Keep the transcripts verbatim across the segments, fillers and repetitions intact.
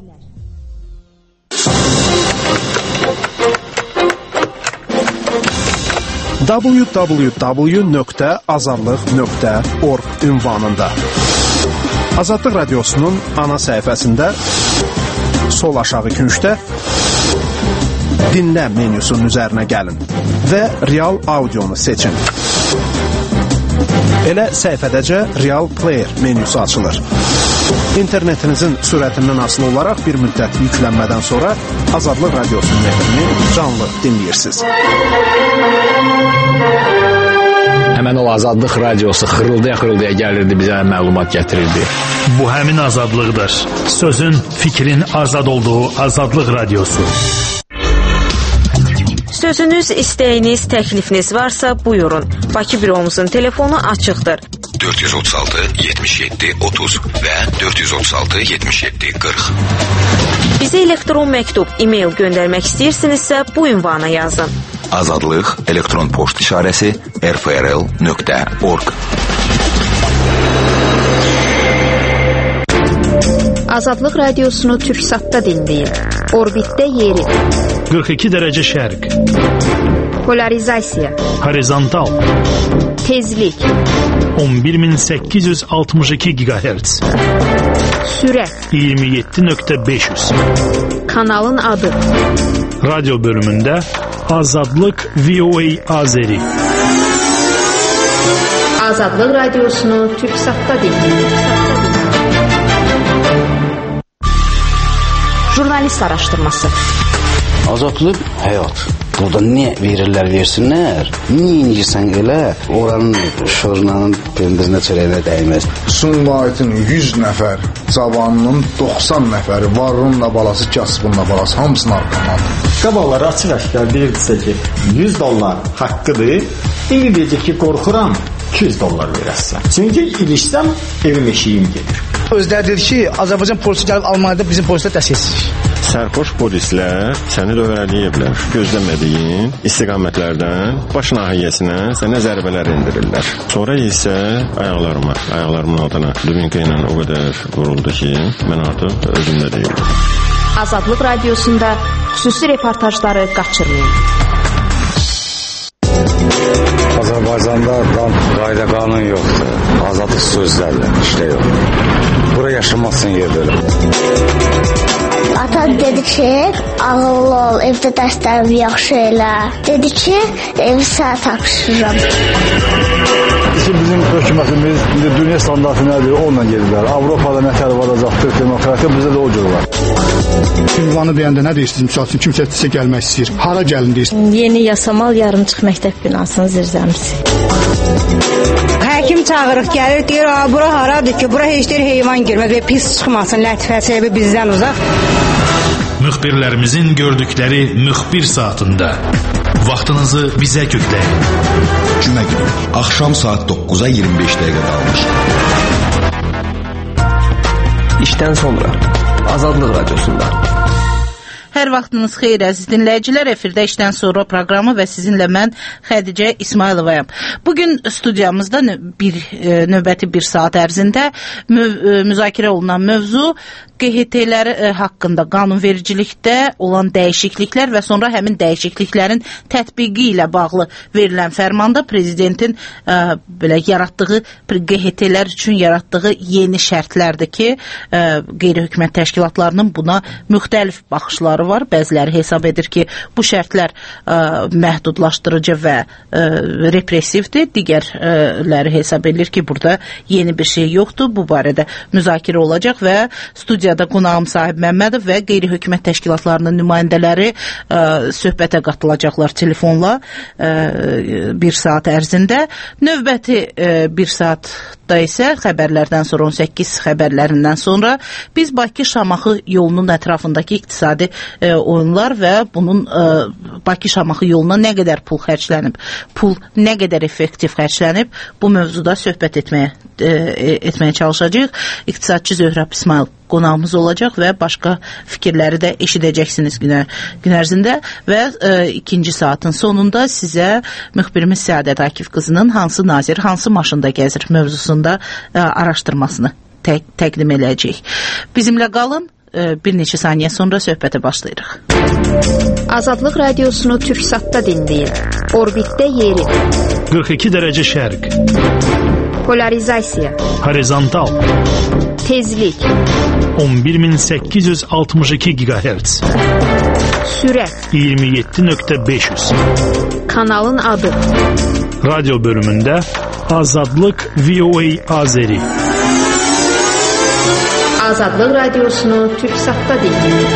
w w w nöqtə azadlıq nöqtə org ünvanında. Azadlıq Radiosunun ana səhifəsində sol aşağı küncdə dinlə menyusunun üzərinə gəlin və real audionu seçin. Elə səhifədəcə Real Player menyusu açılır. İnternetinizin sürətindən asılı olaraq bir müddət yüklənmədən sonra Azadlıq Radiosunun efrini canlı dinləyirsiniz. Həmən o Azadlıq Radiosu xırıldaya-xırıldaya gəlirdi, bizə məlumat gətirirdi. Bu həmin azadlıqdır. Sözün, fikrin azad olduğu Azadlıq Radiosu. Sözünüz, istəyiniz, təklifiniz varsa buyurun. Bakı büromuzun telefonu açıqdır. dörd yüz otuz altı yetmiş yeddi otuz və dörd yüz otuz altı yetmiş yeddi qırx. Bizə elektron məktub, e-mail göndərmək istəyirsinizsə bu ünvana yazın. Azadlıq elektron poçt işarəsi r f r l nöqtə org. Azadlıq Radiosunu Türksatda dinləyin. Orbitdə yeri. qırx iki dərəcə şərq. Polarizasiya. Horizontal. Tezlik. on bir min səkkiz yüz altmış iki gigahertz. Sürət. iyirmi yeddi nöqtə beş yüz. Kanalın adı. Radyo bölümündə Azadlıq V O A Azeri. Azadlıq Radiosunu Türksatda dinləyin. Jurnalist araşdırması. Azadlıq həyat. Burada nə verirlər versinlər, nə incirsən elə, oranın şorunanın pendirinə çörəyinə dəyməz. Sumqayıtın yüz nəfər cavanının doxsan nəfəri varınla balası, kasbınla balası, hamısını arqamandır. Qabalar açıq-aşkar deyirdisə ki, yüz dollar haqqıdır, indi deyəcək ki, qorxuram, iki yüz dollar verəsən. Çünki ilişsəm, evim eşiyim gedir. Özləri dedi ki, Azərbaycan polisi gəlib Almaniyada bizim polislər dəstəksizlik. Sərxoş polislər səni dövrələyiblər. Gözləmədiyin istiqamətlərdən baş nahiyyəsinə sənə zərbələr indirirlər. Sonra isə ayaqlarıma, ayaqlarımın altına dubinka ilə o qədər vuruldu ki, mən artıq özümdə deyildim. Azadlıq Radiosunda xüsusi reportajları qaçırmayın. Azərbaycanda qayda qanun yoxdur. Azadlıq sözlərlə işlə yox. Bura yaşamazsın yer belə. Atam dedi ki, ağıllı ol, evdə dərslərimi yaxşı elə. Dedi ki, evi sənə tapşırıram. Bizim hökumətimiz dünya standartı nədir, onunla gedirlər. Avropada nətər varacaqdır, demokratiya bizdə də o cür var. Ünvanı deyəndə nə deyirsiniz? Misal üçün kimsə sizə gəlmək istəyir. Hara gəlin deyirsiniz? Yeni Yasamal yarımçıq məktəb binasının zirzəmisi. Həkim çağırıq gəlir, deyir, bura haradır ki, bura heç deyir heyvan girməz və pis çıxmasın, lətifəsi bizdən uzaq. Müxbirlərimizin gördükləri müxbir saatında vaxtınızı bizə kökləyin. Cümə günü, axşam saat doqquza iyirmi beş dəqiqə qalmış. İşdən sonra Azadlıq Radiosunda. Hər vaxtınız xeyir əziz dinləyicilər, efirdə işdən sonra proqramı və sizinlə mən Xədicə İsmayılovayam. Bugün studiyamızda bir növbəti bir saat ərzində müzakirə olunan mövzu Q H T-lər haqqında qanunvericilikdə olan dəyişikliklər və sonra həmin dəyişikliklərin tətbiqi ilə bağlı verilən fərmanda prezidentin ə, belə yaratdığı Q H T-lər üçün yaratdığı yeni şərtlərdir ki, ə, qeyri-hökumət təşkilatlarının buna müxtəlif baxışları var. Bəziləri hesab edir ki, bu şərtlər ə, məhdudlaşdırıcı və ə, repressivdir. Digərləri hesab edir ki, burada yeni bir şey yoxdur. Bu barədə müzakirə olacaq və studiyada qonağım Sahib Məmmədov və qeyri-hökumət təşkilatlarının nümayəndələri ə, söhbətə qatılacaqlar telefonla ə, bir saat ərzində. Növbəti ə, bir saatda isə xəbərlərdən sonra, on səkkiz xəbərlərindən sonra biz Bakı-Şamaxı yolunun ətrafındakı iqtisadi ə, oyunlar və bunun ə, Bakı-Şamaxı yoluna nə qədər pul xərclənib, pul nə qədər effektiv xərclənib, bu mövzuda söhbət etməyə, ə, etməyə çalışacağıq. İqtisadçı Zöhrəb İsmayıl qonağımız olacaq və başqa fikirləri də eşidəcəksiniz gün, gün ərzində və ə, ikinci saatın sonunda sizə müxbirimiz Səadət Akif qızının hansı nazir, hansı maşında gəzir mövzusunda ə, araşdırmasını tə, təqdim edəcəyik. Bizimlə qalın, bir neçə saniyə sonra söhbətə başlayırıq. Azadlıq radiosunu Türksatda dinləyin. Orbitdə yeri. qırx iki dərəcə şərq. Polarizasiya. Horizontal. Tezlik. on bir min səkkiz yüz altmış iki gigahertz. Sürət. iyirmi yeddi nöqtə beş yüz. Kanalın adı. Radyo bölümündə Azadlıq V O A Azeri. Azadlıq radiosunu Türksatda dinləyin.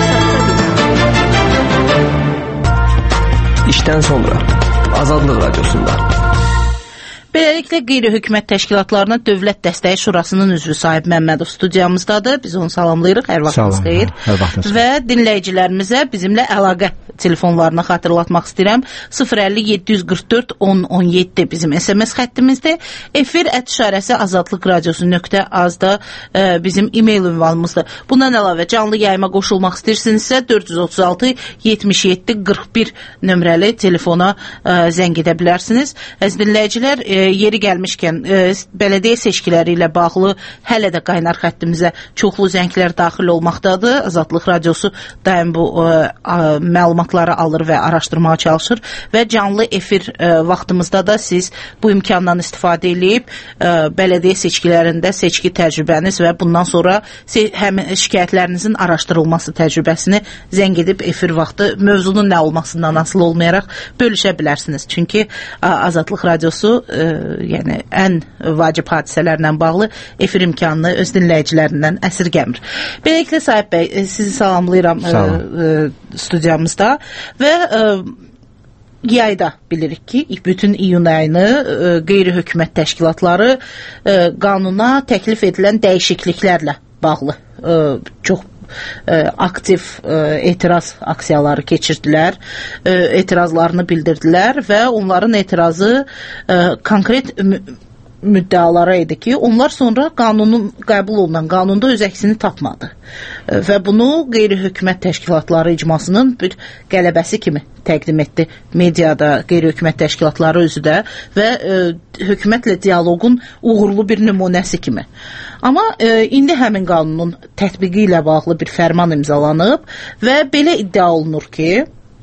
İşdən sonra Azadlıq radiosunda. Beləliklə, qeyri-hökumət təşkilatlarına Dövlət Dəstəyi Şurasının üzvü Sahib Məmmədov studiyamızdadır. Biz onu salamlayırıq. Hər vaxtınız xeyir. Hər vaxtınız. Və dinləyicilərimizə bizimlə əlaqə telefonlarını xatırlatmaq istəyirəm. sıfır əlli yeddi yüz qırx dörd on on yeddi bizim S M S xəttimizdir. Efir ət işarəsi azadlıq radiosu nöqtə azda e, bizim e-mail ünvanımızdır. Bundan əlavə canlı yayıma qoşulmaq istəyirsinizsə dörd yüz otuz altı yetmiş yeddi qırx bir nömrəli telefona e, zəng edə bilərsiniz. Əziz dinləyicilər, e, yeri gəlmişkən e, bələdiyyə seçkiləri ilə bağlı hələ də qaynar xəttimizə çoxlu zənglər daxil olmaqdadır. Azadlıq radiosu daim bu e, a, məlumatları alır və araşdırmağa çalışır və canlı efir e, vaxtımızda da siz bu imkandan istifadə edib e, bələdiyyə seçkilərində seçki təcrübəniz və bundan sonra həm şikayətlərinizin araşdırılması təcrübəsini zəng edib efir vaxtı mövzunun nə olmasından asılı olmayaraq bölüşə bilərsiniz. Çünki a, Azadlıq radiosu e, yəni ən vacib hadisələrlə bağlı efir imkanını öz dinləyicilərindən əsirgəmir. Beləliklə Sahib bəy, sizi salamlayıram e, e, studiyamızda və e, yayda bilirik ki, bütün iyun ayını e, qeyri-hökumət təşkilatları e, qanuna təklif edilən dəyişikliklərlə bağlı e, çox e, aktiv e, etiraz aksiyaları keçirdilər, e, etirazlarını bildirdilər və onların etirazı e, konkret müddəalara idi ki, onlar sonra qanunun qəbul olunan qanunda öz əksini tapmadı. E, və bunu qeyri-hökumət təşkilatları icmasının bir qələbəsi kimi təqdim etdi mediada qeyri-hökumət təşkilatları özü də və e, hökumətlə dialoqun uğurlu bir nümunəsi kimi. Amma e, indi həmin qanunun tətbiqi ilə bağlı bir fərman imzalanıb və belə iddia olunur ki,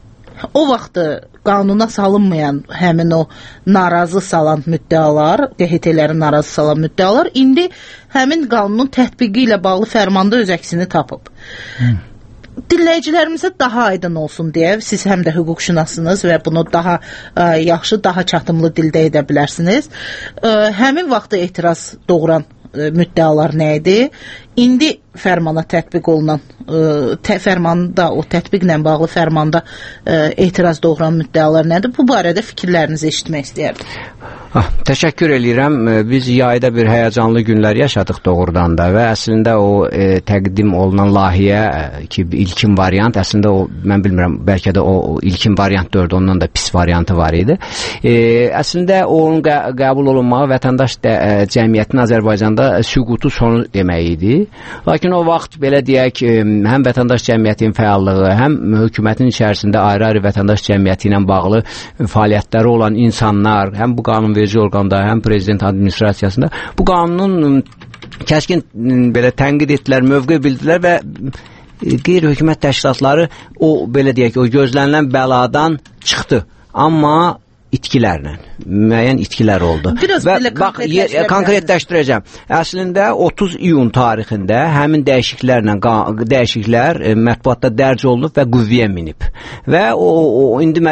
o vaxtı qanuna salınmayan həmin o narazı salan müddəalar, Q H T-ləri narazı salan müddəalar indi həmin qanunun tətbiqi ilə bağlı fərmanda öz əksini tapıb. Hmm. Dinləyicilərimizə daha aydın olsun deyə siz həm də hüquqşünasınız və bunu daha ə, yaxşı, daha çatımlı dildə edə bilərsiniz. Ə, həmin vaxtda etiraz doğuran ə, müddəalar nə idi? İndi fərmana tətbiq olunan, ə, tə, fərmanda, o tətbiqlə bağlı fərmanda ə, etiraz doğuran müddəalar nədir? Bu barədə fikirlərinizi eşitmək istəyərdim. Ah, təşəkkür eləyirəm. Biz yayda bir həyəcanlı günlər yaşadıq doğrudan da və əslində o e, təqdim olunan layihə ki, ilkin variant, əslində o, mən bilmirəm, bəlkə də o, o ilkin variant dörd, ondan da pis variantı var idi. E, əslində onun qə qəbul olunmağı vətəndaş də, ə, cəmiyyətin Azərbaycanda süqutu sonu demək idi. Lakin o vaxt belə deyək, həm vətəndaş cəmiyyətinin fəallığı, həm hökumətin içərisində ayrı-ayrı vətəndaş cəmiyyəti ilə bağlı fəaliyyətləri olan insanlar, həm bu qanunverici orqanda, həm prezident administrasiyasında bu qanunun kəskin belə tənqid etdilər, mövqe bildilər və qeyri-hökumət təşkilatları o belə deyək, o gözlənilən bəladan çıxdı. Amma itkilərlə, müəyyən itkilər oldu. Biraz və bax, konkretləşdirəcəm. Əslində otuz iyun tarixində həmin dəyişikliklərlə dəyişikliklər mətbuatda dərc olunub və qüvvəyə minib. Və o, o indi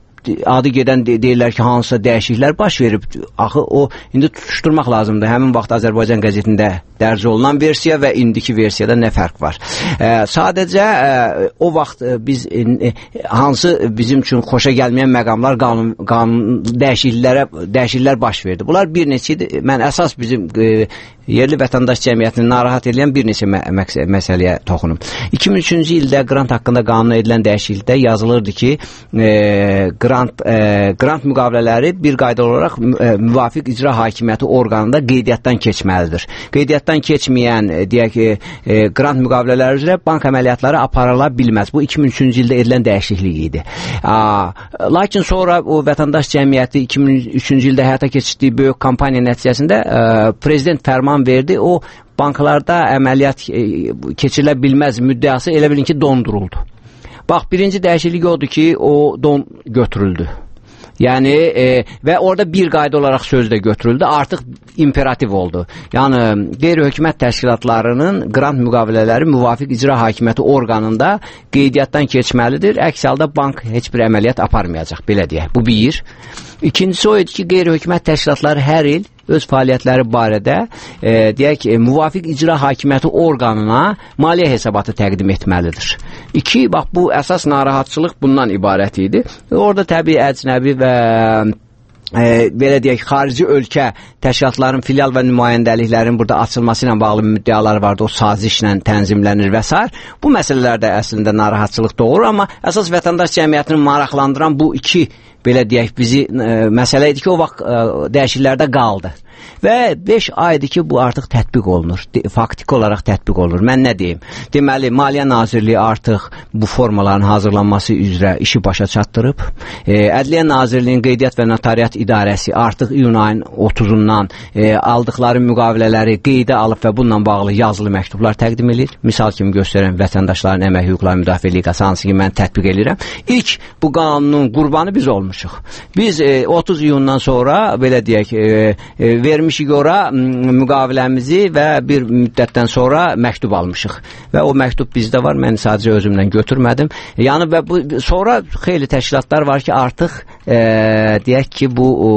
adı gedən de deyirlər ki, hansısa dəyişikliklər baş verib. Axı o indi tutuşturmaq lazımdır. Həmin vaxt Azərbaycan qəzetində dərc olunan versiya və indiki versiyada nə fərq var? E, sadəcə e, o vaxt e, biz e, hansı bizim üçün xoşa gəlməyən məqamlar qanun, qanun dəyişikliklərə dəyişikliklər baş verdi. Bunlar bir neçə idi. Mən əsas bizim e, yerli vətəndaş cəmiyyətini narahat edən bir neçə mə məsələyə toxunum. iki min üçüncü ildə qrant haqqında qanuna edilən dəyişiklikdə yazılırdı ki, e, qrant e, qrant müqavilələri bir qayda olaraq e, müvafiq icra hakimiyyəti orqanında qeydiyyatdan keçməlidir. Qeydiyyatdan keçməyən e, deyək ki, e, qrant müqavilələri üzrə bank əməliyyatları aparıla bilməz. Bu iki min üçüncü ildə edilən dəyişiklik idi. A, lakin sonra o vətəndaş cəmiyyəti iki min üçüncü ildə həyata keçirdiyi böyük kampaniya nəticəsində e, prezident fərman verdi. O banklarda əməliyyat e, keçirilə bilməz müddəası elə bilin ki, donduruldu. Bax, birinci dəyişiklik odur ki, o don götürüldü. Yəni e, və orada bir qayda olaraq söz də götürüldü, artıq imperativ oldu. Yəni qeyri-hökumət təşkilatlarının qrant müqavilələri müvafiq icra hakimiyyəti orqanında qeydiyyatdan keçməlidir. Əks halda bank heç bir əməliyyat aparmayacaq, belə deyək. Bu bir. İkincisi o idi ki, qeyri-hökumət təşkilatları hər il öz fəaliyyətləri barədə e, deyək, e, müvafiq icra hakimiyyəti orqanına maliyyə hesabatı təqdim etməlidir. İki, bax, bu əsas narahatçılıq bundan ibarət idi. Orada təbii əcnəbi və e, belə deyək, xarici ölkə təşkilatların filial və nümayəndəliklərin burada açılması ilə bağlı müddəalar vardı, o sazişlə tənzimlənir və s. Bu məsələlərdə əslində narahatçılıq doğurur, amma əsas vətəndaş cəmiyyətini maraqlandıran bu iki belə deyək, bizi e, məsələ idi ki, o vaxt e, dəyişikliklərdə qaldı. Və beş aydır ki, bu artıq tətbiq olunur. De, faktiki olaraq tətbiq olunur. Mən nə deyim? Deməli, Maliyyə Nazirliyi artıq bu formaların hazırlanması üzrə işi başa çatdırıb. E, Ədliyyə Nazirliyinin Qeydiyyat və Notariat İdarəsi artıq iyun ayının otuzundan e, aldıqları müqavilələri qeydə alıb və bununla bağlı yazılı məktublar təqdim edir. Misal kimi göstərən Vətəndaşların Əmək Hüquqları Müdafiə Liqası, hansı ki, mən tətbiq edirəm. İlk bu qanunun qurbanı biz olmuşuq. Biz e, otuz iyundan sonra, belə deyək, e, e, vermişik ora müqaviləmizi və bir müddətdən sonra məktub almışıq. Və o məktub bizdə var, mən sadəcə özümlə götürmədim. Yəni və bu, sonra xeyli təşkilatlar var ki, artıq e, deyək ki, bu o,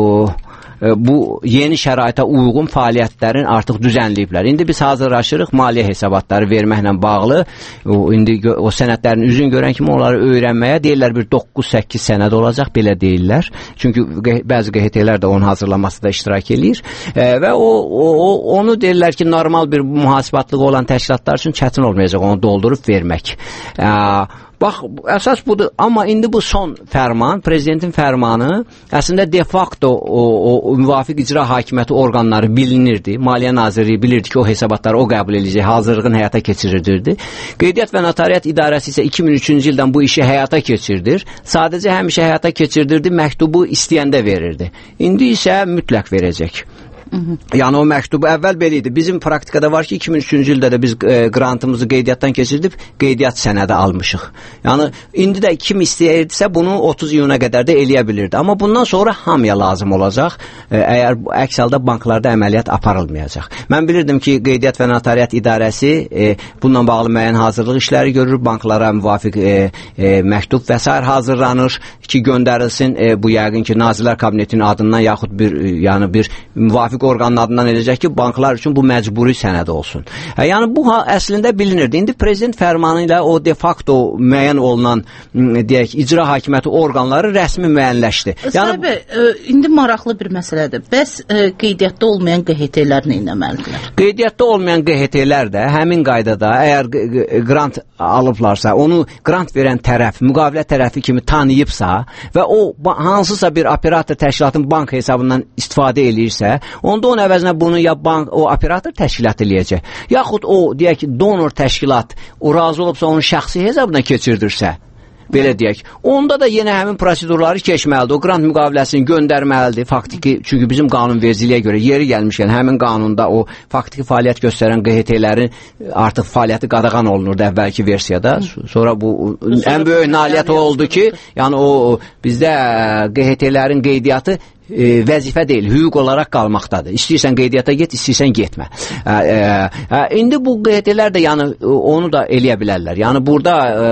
bu yeni şəraitə uyğun fəaliyyətlərin artıq düzənləyiblər. İndi biz hazırlaşırıq maliyyə hesabatları verməklə bağlı. O, indi o sənədlərin üzün görən kimi onları öyrənməyə deyirlər bir doqquz səkkiz sənəd olacaq, belə deyirlər. Çünki bəzi Q H T'lər də onun hazırlanmasında iştirak edir. E, və o, o, onu deyirlər ki, normal bir mühasibatlığı olan təşkilatlar üçün çətin olmayacaq onu doldurub vermək. E, Bax, əsas budur. Amma indi bu son fərman, prezidentin fərmanı əslində de facto o, o müvafiq icra hakimiyyəti orqanları bilinirdi. Maliyyə Nazirliyi bilirdi ki, o hesabatları o qəbul edəcək, hazırlığın həyata keçirirdi. Qeydiyyat və Notariat İdarəsi isə iki min üçüncü ildən bu işi həyata keçirdir. Sadəcə həmişə həyata keçirdirdi, məktubu istəyəndə verirdi. İndi isə mütləq verəcək. Yəni o məktubu əvvəl belə idi. Bizim praktikada var ki, iki min üçüncü ildə də biz e, grantımızı qeydiyyatdan keçirdib, qeydiyyat sənədi almışıq. Yəni indi də kim istəyirdisə bunu otuz iyuna qədər də eləyə bilirdi. Amma bundan sonra hamıya lazım olacaq. E, əgər əks halda banklarda əməliyyat aparılmayacaq. Mən bilirdim ki, Qeydiyyat və Notariat İdarəsi e, bununla bağlı müəyyən hazırlıq işləri görür, banklara müvafiq e, e, məktub və s. hazırlanır ki, göndərilsin. E, bu yəqin ki, Nazirlər Kabinetinin adından yaxud bir e, yəni bir müvafiq orqanın adından edəcək ki, banklar üçün bu məcburi sənəd olsun. E, yəni bu ha, əslində bilinirdi. İndi prezident fərmanı ilə o de facto müəyyən olunan deyək, icra hakimiyyəti orqanları rəsmi müəyyənləşdi. Yəni, Sahibi, e, indi maraqlı bir məsələdir. Bəs e, qeydiyyatda olmayan Q H T'lər nə etməlidirlər? Qeydiyyatda olmayan Q H T'lər də həmin qaydada əgər qrant alıblarsa, onu qrant verən tərəf, müqavilə tərəfi kimi tanıyıbsa və o hansısa bir operator təşkilatın bank hesabından istifadə eləyirsə, onda onun əvəzinə bunu ya bank, o operator təşkilat eləyəcək. Yaxud o, deyək ki, donor təşkilat o razı olubsa onun şəxsi hesabına keçirdirsə, belə deyək. Onda da yenə həmin prosedurları keçməlidir. O qrant müqaviləsini göndərməlidir. Faktiki, çünki bizim qanunvericiliyə görə yeri gəlmişkən həmin qanunda o faktiki fəaliyyət göstərən Q H T'lərin artıq fəaliyyəti qadağan olunurdu əvvəlki versiyada. Sonra bu ən böyük nailiyyət oldu ki, yəni o bizdə Q H T'lərin qeydiyyatı E, vəzifə deyil, hüquq olaraq qalmaqdadır. İstəyirsən qeydiyyata get, istəyirsən getmə. E, e, indi bu Q H T'lər də yəni onu da eləyə bilərlər. Yəni burada e,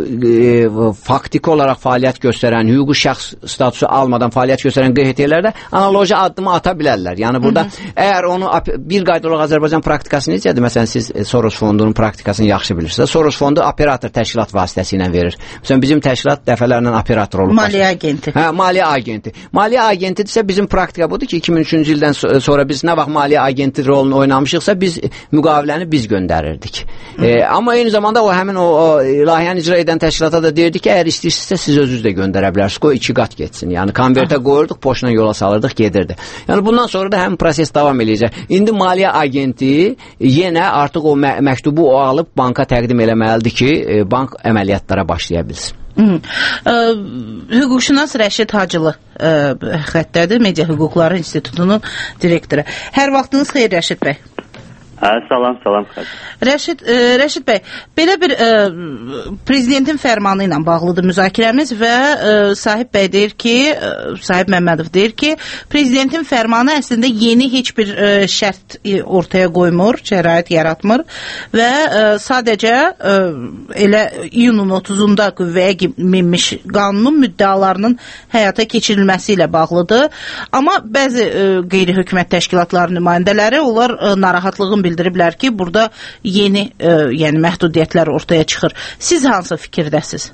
e, faktiki olaraq fəaliyyət göstərən, hüquqi şəxs statusu almadan fəaliyyət göstərən Q H T'lər də analoji addımı ata bilərlər. Yəni burada hı -hı. əgər onu bir qayda olaraq Azərbaycan praktikası necədir? Məsələn siz Soros fondunun praktikasını yaxşı bilirsiniz. Soros fondu operator təşkilat vasitəsilə verir. Məsələn bizim təşkilat dəfələrlə operator olub. Maliyyə agenti. Hə, maliyyə agenti. Maliyyə agenti isə bizim praktika budur ki, iki min üçüncü ildən sonra biz nə vaxt maliyyə agenti rolunu oynamışıqsa biz müqaviləni biz göndərirdik. E, amma eyni zamanda o həmin o, o layihəni icra edən təşkilata da deyirdik ki, əgər istəyirsinizsə siz özünüz də göndərə bilərsiniz. Qoy iki qat getsin. Yəni konvertə qoyurduq, poçtla yola salırdıq, gedirdi. Yəni bundan sonra da həmin proses davam eləyəcək. İndi maliyyə agenti yenə artıq o mə məktubu o alıb banka təqdim eləməlidir ki, e, bank əməliyyatlara başlaya bilsin. Ə, hüquqşünas Rəşid Hacılı ə, xəttədir, Media Hüquqları İnstitutunun direktoru. Hər vaxtınız xeyir Rəşid bəy. Hə, salam, salam. Rəşid, e, Rəşid bəy, belə bir e, prezidentin fərmanı ilə bağlıdır müzakirəmiz və e, Sahib bəy deyir ki, e, Sahib Məmmədov deyir ki, prezidentin fərmanı əslində yeni heç bir e, şərt e, ortaya qoymur, şərait yaratmır və e, sadəcə e, elə iyunun otuzunda qüvvəyə minmiş qanunun müddəalarının həyata keçirilməsi ilə bağlıdır. Amma bəzi e, qeyri-hökumət təşkilatları nümayəndələri onlar e, narahatlığın bildiriblər ki, burada yeni e, yəni məhdudiyyətlər ortaya çıxır. Siz hansı fikirdəsiz?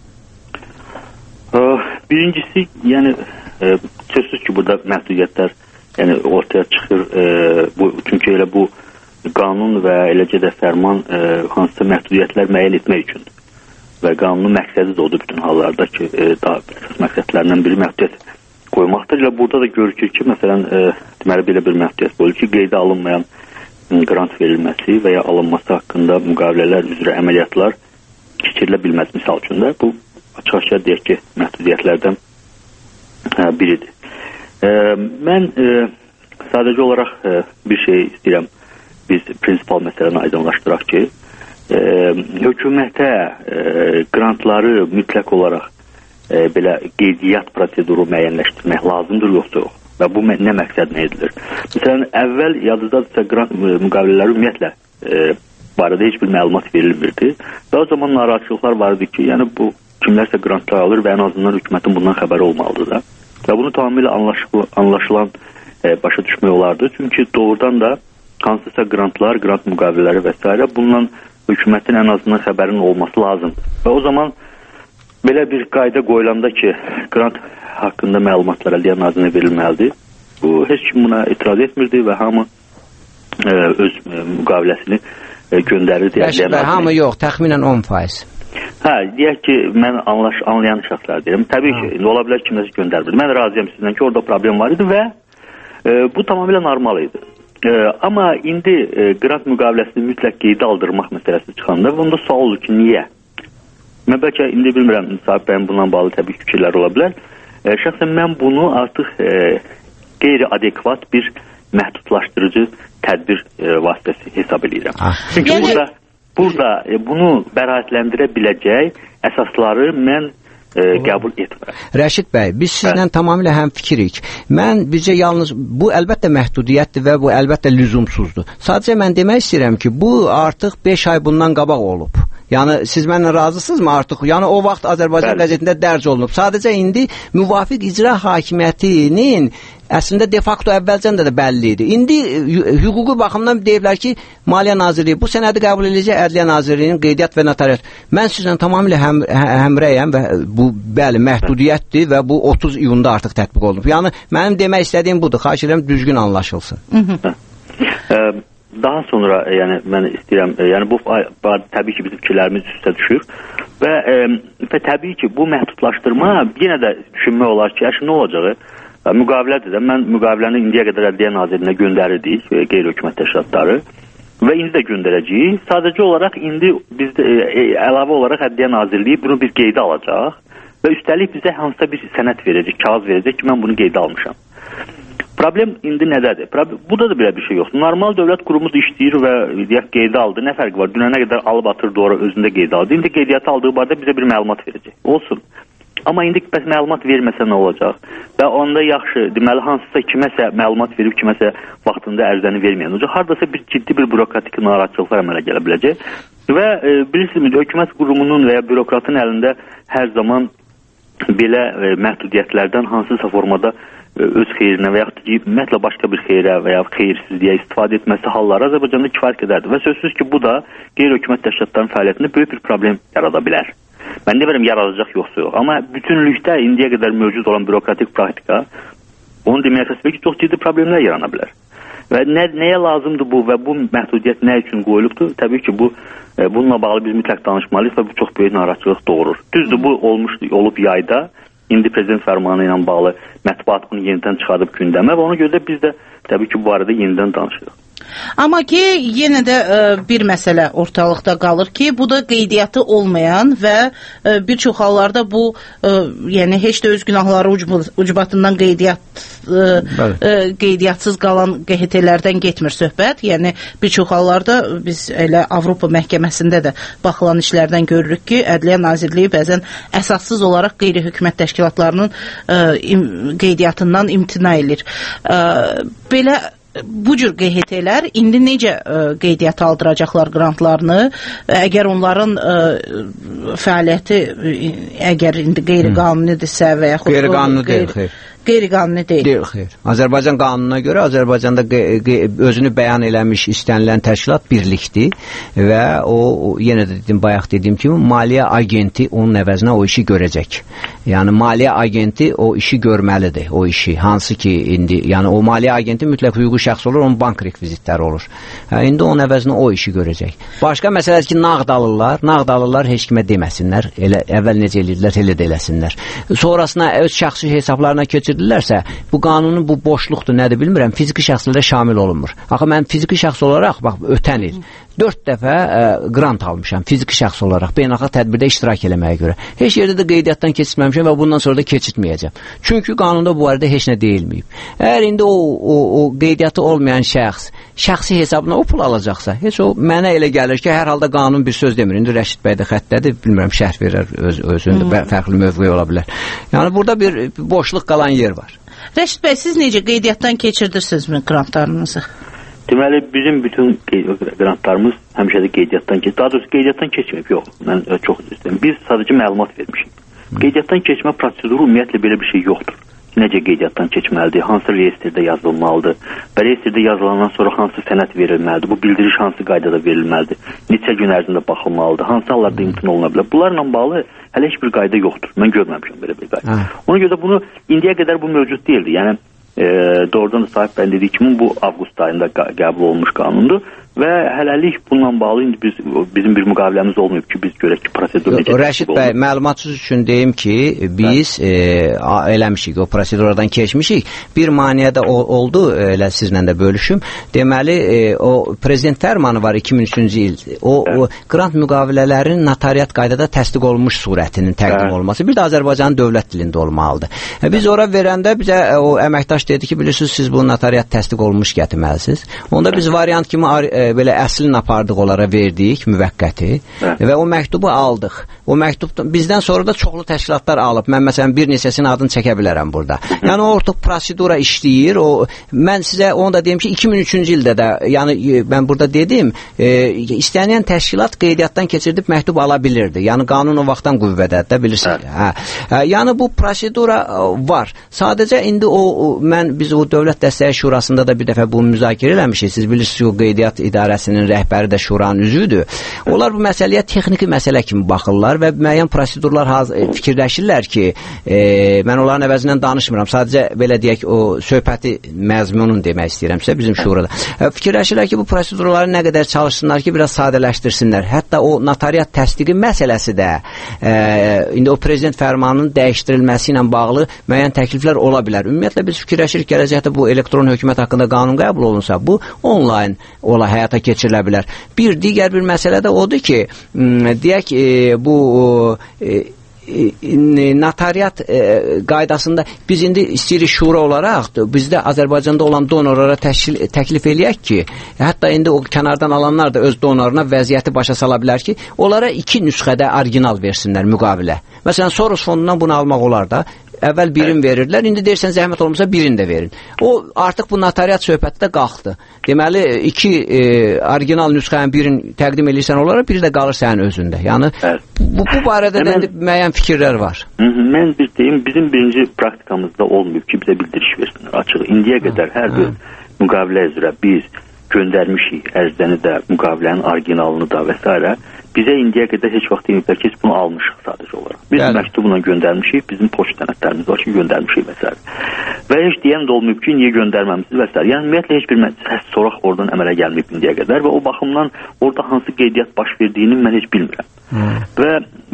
Birincisi, yəni e, sözsüz ki, burada məhdudiyyətlər yəni ortaya çıxır. E, bu çünki elə bu qanun və eləcə də fərman e, hansısa məhdudiyyətlər müəyyən etmək üçün və qanunun məqsədi də odur bütün hallarda ki, e, daha əsas məqsədlərindən biri məhdudiyyət qoymaqdır. Elə burada da görükür ki, məsələn, e, deməli belə bir məhdudiyyət qoyulur ki, qeydə alınmayan qrant verilməsi və ya alınması haqqında müqavilələr üzrə əməliyyatlar keçirilə bilməz. Misal üçün də bu açıq-aşkar deyək ki, məhdudiyyətlərdən ə, biridir. E, mən e, sadəcə olaraq e, bir şey istəyirəm, biz prinsipal məsələni aydınlaşdıraq ki, e, hökumətə e, qrantları mütləq olaraq e, belə qeydiyyat proseduru müəyyənləşdirmək lazımdır, yoxsa yox. Və bu nə məqsədlə edilir? Məsələn, əvvəl yadızdadırsa qrant müqavilələri ümumiyyətlə e, barədə heç bir məlumat verilmirdi. Və o zaman narahatçılıqlar var idi ki, yəni bu kimlərsə qrantlar alır və ən azından hökumətin bundan xəbəri olmalıdır da. Və bunu tamamilə anlaşılan, anlaşılan e, başa düşmək olardı. Çünki doğrudan da hansısa qrantlar, qrant müqavilələri və s. bundan hökumətin ən azından xəbərinin olması lazımdır. Və o zaman belə bir qayda qoyulanda ki, qrant haqqında məlumatlar Ədliyyə Nazirinə verilməlidir. Bu, heç kim buna etiraz etmirdi və hamı e, öz e, müqaviləsini e, göndərirdi. Bəli, hamı yox, təxminən on faiz. Hə, deyək ki, mən anlaş, anlayan şəxslər deyirəm. Təbii ki, ola bilər ki, nəsə göndərmir. Mən razıyam sizdən ki, orada problem var idi və e, bu tamamilə normal idi. E, amma indi e, qrant müqaviləsini mütləq qeydə aldırmaq məsələsi çıxanda bunda sual olur ki, niyə? Mən bəlkə indi bilmirəm, Sahib bəyin bundan bağlı təbii fikirlər ola bilər. E, şəxsən mən bunu artıq e, qeyri-adekvat bir məhdudlaşdırıcı tədbir e, vasitəsi hesab edirəm. Çünki yəni... burada, burada e, bunu bəraətləndirə biləcək əsasları mən e, qəbul etmirəm. Rəşid bəy, biz sizlə tamamilə həmfikirik. Mən bizcə yalnız bu əlbəttə məhdudiyyətdir və bu əlbəttə lüzumsuzdur. Sadəcə mən demək istəyirəm ki, bu artıq beş ay bundan qabaq olub. Yəni siz mənlə razısınızmı artıq? Yəni o vaxt Azərbaycan qəzetində dərc olunub. Sadəcə indi müvafiq icra hakimiyyətinin əslində de facto əvvəlcən də, də bəlli idi. İndi hüquqi baxımdan deyiblər ki, Maliyyə Nazirliyi bu sənədi qəbul edəcək, Ədliyyə Nazirliyinin qeydiyyat və notariat. Mən sizlə tamamilə həm, həmrəyəm və bu bəli məhdudiyyətdir və bu otuz iyunda artıq tətbiq olunub. Yəni mənim demək istədiyim budur. Xahiş edirəm düzgün anlaşılsın. Daha sonra e, yəni mən istəyirəm, e, yəni bu təbii ki bizim fikirlərimiz üstə düşür və, e, və təbii ki bu məhdudlaşdırma yenə də düşünmək olar ki, əşin nə olacağı e, müqavilədir də. Mən müqaviləni indiyə qədər Ədliyyə Nazirinə göndərirdik, e, qeyri-hökumət təşkilatları və indi də göndərəcəyik. Sadəcə olaraq indi biz də, e, əlavə olaraq Ədliyyə Nazirliyi bunu bir qeydə alacaq və üstəlik bizə hansısa bir sənəd verəcək, kağız verəcək ki, mən bunu qeydə almışam. Problem indi nədədir? Problem, burada da belə bir şey yoxdur. Normal dövlət qurumu da işləyir və deyək, qeydə aldı. Nə fərqi var? Dünənə qədər alıb atırdı, ora özündə qeydə aldı. İndi qeydiyyatı aldığı barədə bizə bir məlumat verəcək. Olsun. Amma indi bəs məlumat verməsə nə olacaq? Və onda yaxşı, deməli hansısa kiməsə məlumat verib, kiməsə vaxtında ərizəni verməyən olacaq. Hardasa bir ciddi bir bürokratik narahatçılıqlar əmələ gələ biləcək. Və e, bilirsiniz, hökumət qurumunun və ya bürokratın əlində hər zaman belə e, məhdudiyyətlərdən hansısa formada öz xeyrinə və yaxud ki, ümumiyyətlə başqa bir xeyrə və ya xeyirsizliyə istifadə etməsi halları Azərbaycanda kifayət qədərdir. Və sözsüz ki, bu da qeyri-hökumət təşkilatlarının fəaliyyətində böyük bir problem yarada bilər. Mən demirəm yaradacaq yoxsa yox. Amma bütünlükdə indiyə qədər mövcud olan bürokratik praktika onu deməyə əsas verir ki, çox ciddi problemlər yarana bilər. Və nə, nəyə lazımdır bu və bu məhdudiyyət nə üçün qoyulubdur? Təbii ki, bu e, bununla bağlı biz mütləq danışmalıyıq və bu çox böyük narahatçılıq doğurur. Düzdür, bu olmuşdu, olub yayda. İndi prezident fərmanı ilə bağlı mətbuat bunu yenidən çıxardıb gündəmə və ona görə də biz də təbii ki, bu barədə yenidən danışırıq. Amma ki, yenə də ə, bir məsələ ortalıqda qalır ki, bu da qeydiyyatı olmayan və ə, bir çox hallarda bu, ə, yəni heç də öz günahları ucbatından qeydiyyat, ə, ə, qeydiyyatsız qalan Q H T-lərdən getmir söhbət. Yəni bir çox hallarda biz elə Avropa məhkəməsində də baxılan işlərdən görürük ki, Ədliyyə Nazirliyi bəzən əsassız olaraq qeyri-hökumət təşkilatlarının ə, im, qeydiyyatından imtina edir. Ə, belə bu cür Q H T-lər indi necə ə, qeydiyyat aldıracaqlar qrantlarını? Əgər onların ə, fəaliyyəti əgər indi qeyri-qanunidirsə və yaxud qeyri-qanuni deyil, xeyr. Qeyri-qanuni deyil. Deyil, xeyr. Azərbaycan qanununa görə Azərbaycanda özünü bəyan eləmiş istənilən təşkilat birlikdir və o, o yenə də dedim, bayaq dediyim kimi maliyyə agenti onun əvəzinə o işi görəcək. Yəni maliyyə agenti o işi görməlidir, o işi. Hansı ki indi, yəni o maliyyə agenti mütləq hüquqi şəxs olur, onun bank rekvizitləri olur. Hə, indi onun əvəzinə o işi görəcək. Başqa məsələdir ki, nağd alırlar, nağd alırlar heç kimə deməsinlər. Elə əvvəl necə edirdilər, elə də eləsinlər. Sonrasına öz şəxsi hesablarına keçirdilərsə, bu qanunun bu boşluqdur, nədir bilmirəm, fiziki şəxslərə şamil olunmur. Axı mən fiziki şəxs olaraq, bax, ötən il dörd dəfə ə, qrant almışam, fiziki şəxs olaraq, beynəlxalq tədbirdə iştirak eləməyə görə. Heç yerdə də qeydiyyatdan keçirməmişəm və bundan sonra da keçirtməyəcəm. Çünki qanunda bu barədə heç nə deyilməyib. Əgər indi o, o, o qeydiyyatı olmayan şəxs şəxsi hesabına o pul alacaqsa, heç o mənə elə gəlir ki, hər halda qanun bir söz demir. İndi Rəşid bəy də xəttədir, bilmirəm, şərh verər öz, özündə hmm. fərqli mövqe ola bilər. Yəni burada bir boşluq qalan yer var. Rəşid bəy, siz necə qeydiyyatdan keçirdirsinizmi qrantlarınızı? Deməli, bizim bütün qrantlarımız həmişə də qeydiyyatdan keçir. Daha doğrusu qeydiyyatdan keçməyib, yox. Mən ə, çox istəyirəm. Biz sadəcə məlumat vermişik. Hmm. Qeydiyyatdan keçmə proseduru ümumiyyətlə belə bir şey yoxdur. Necə qeydiyyatdan keçməlidir, hansı reyestrdə yazılmalıdır, və reyestrdə yazılandan sonra hansı sənəd verilməlidir, bu bildiriş hansı qaydada verilməlidir, neçə gün ərzində baxılmalıdır, hansı hallarda imtina oluna bilər. Bunlarla bağlı hələ heç bir qayda yoxdur. Mən görməmişəm belə bir qayda. Hə. Ona görə də bunu indiyə qədər bu mövcud deyildi. Yəni e, doğrudan da sahib bəy dediyi kimi bu avqust ayında qəbul olmuş qanundur. Və hələlik bununla bağlı indi biz, bizim bir müqaviləmiz olmayıb ki, biz görək ki, prosedur necə Rəşid bəy, məlumatsız üçün deyim ki, biz e, eləmişik, o proseduradan keçmişik. Bir maniyə də oldu, elə sizlə də bölüşüm. Deməli, e, o prezident fərmanı var iki min üçüncü il. O, o qrant müqavilələrinin notariat qaydada təsdiq olunmuş surətinin təqdim Hə. olması. Bir də Azərbaycanın dövlət dilində olmalıdır. E, biz ora verəndə bizə o əməkdaş dedi ki, bilirsiniz, siz bu notariat təsdiq olunmuş gətirməlisiniz. Onda biz variant kimi e, belə əslini apardıq, onlara verdik, müvəqqəti Hə. və o məktubu aldıq. O məktub bizdən sonra da çoxlu təşkilatlar alıb. Mən məsələn bir neçəsinin adını çəkə bilərəm burada. Yəni o ortaq prosedura işləyir. O mən sizə onu da deyim ki, iki min üçüncü ildə də, yəni mən burada dedim, e, istənilən təşkilat qeydiyyatdan keçirdib məktub ala bilirdi. Yəni qanun o vaxtdan qüvvədədir də, bilirsiniz. Hə. Hə. Yəni bu prosedura var. Sadəcə indi o, o mən biz o Dövlət Dəstəyi Şurasında da bir dəfə bunu müzakirə eləmişik. Siz bilirsiniz, o qeydiyyat idarəsinin rəhbəri də şuranın üzvüdür. Onlar bu məsələyə texniki məsələ kimi baxırlar və müəyyən prosedurlar fikirləşirlər ki, e, mən onların əvəzindən danışmıram. Sadəcə belə deyək, o söhbəti məzmunun demək istəyirəm sizə bizim şurada. E, fikirləşirlər ki, bu prosedurları nə qədər çalışsınlar ki, biraz sadələşdirsinlər. Hətta o notariat təsdiqi məsələsi də e, indi o prezident fərmanının dəyişdirilməsi ilə bağlı müəyyən təkliflər ola bilər. Ümumiyyətlə biz fikirləşirik gələcəkdə bu elektron hökumət haqqında qanun qəbul olunsa, bu onlayn ola həyata keçirilə bilər. Bir digər bir məsələ də odur ki, deyək e, bu e, notariat e, qaydasında biz indi istəyirik şura olaraq bizdə Azərbaycanda olan donorlara təşkil, təklif eləyək ki, hətta indi o kənardan alanlar da öz donoruna vəziyyəti başa sala bilər ki, onlara iki nüsxədə orijinal versinlər müqavilə. Məsələn, Soros fondundan bunu almaq olar da. Əvvəl birin verirlər, indi deyirsən zəhmət olmasa birini də verin. O artıq bu notariat söhbəti də qalxdı. Deməli, iki e, orijinal nüsxənin birini təqdim edirsən onlara, biri də qalır sənin özündə. Yəni, bu, bu barədə də indi müəyyən fikirlər var. Hı -hı, mən bir deyim, bizim birinci praktikamızda olmayıb ki, bizə bildiriş versinlər açıq. İndiyə qədər hər bir müqavilə üzrə biz göndərmişik ərzəni də, müqavilənin orijinalını da və s. Bizə indiyə qədər heç vaxt deməyiblər ki, biz bunu almışıq sadəcə olaraq. Biz yəni. Məktubla göndərmişik, bizim poçt sənədlərimiz var ki, göndərmişik və s. Və heç deyən də olmayıb ki, niyə göndərməmişsiniz və s. Yəni, ümumiyyətlə, heç bir səs soraq oradan əmələ gəlməyib indiyə qədər və o baxımdan orada hansı qeydiyyat baş verdiyini mən heç bilmirəm. Hmm. Və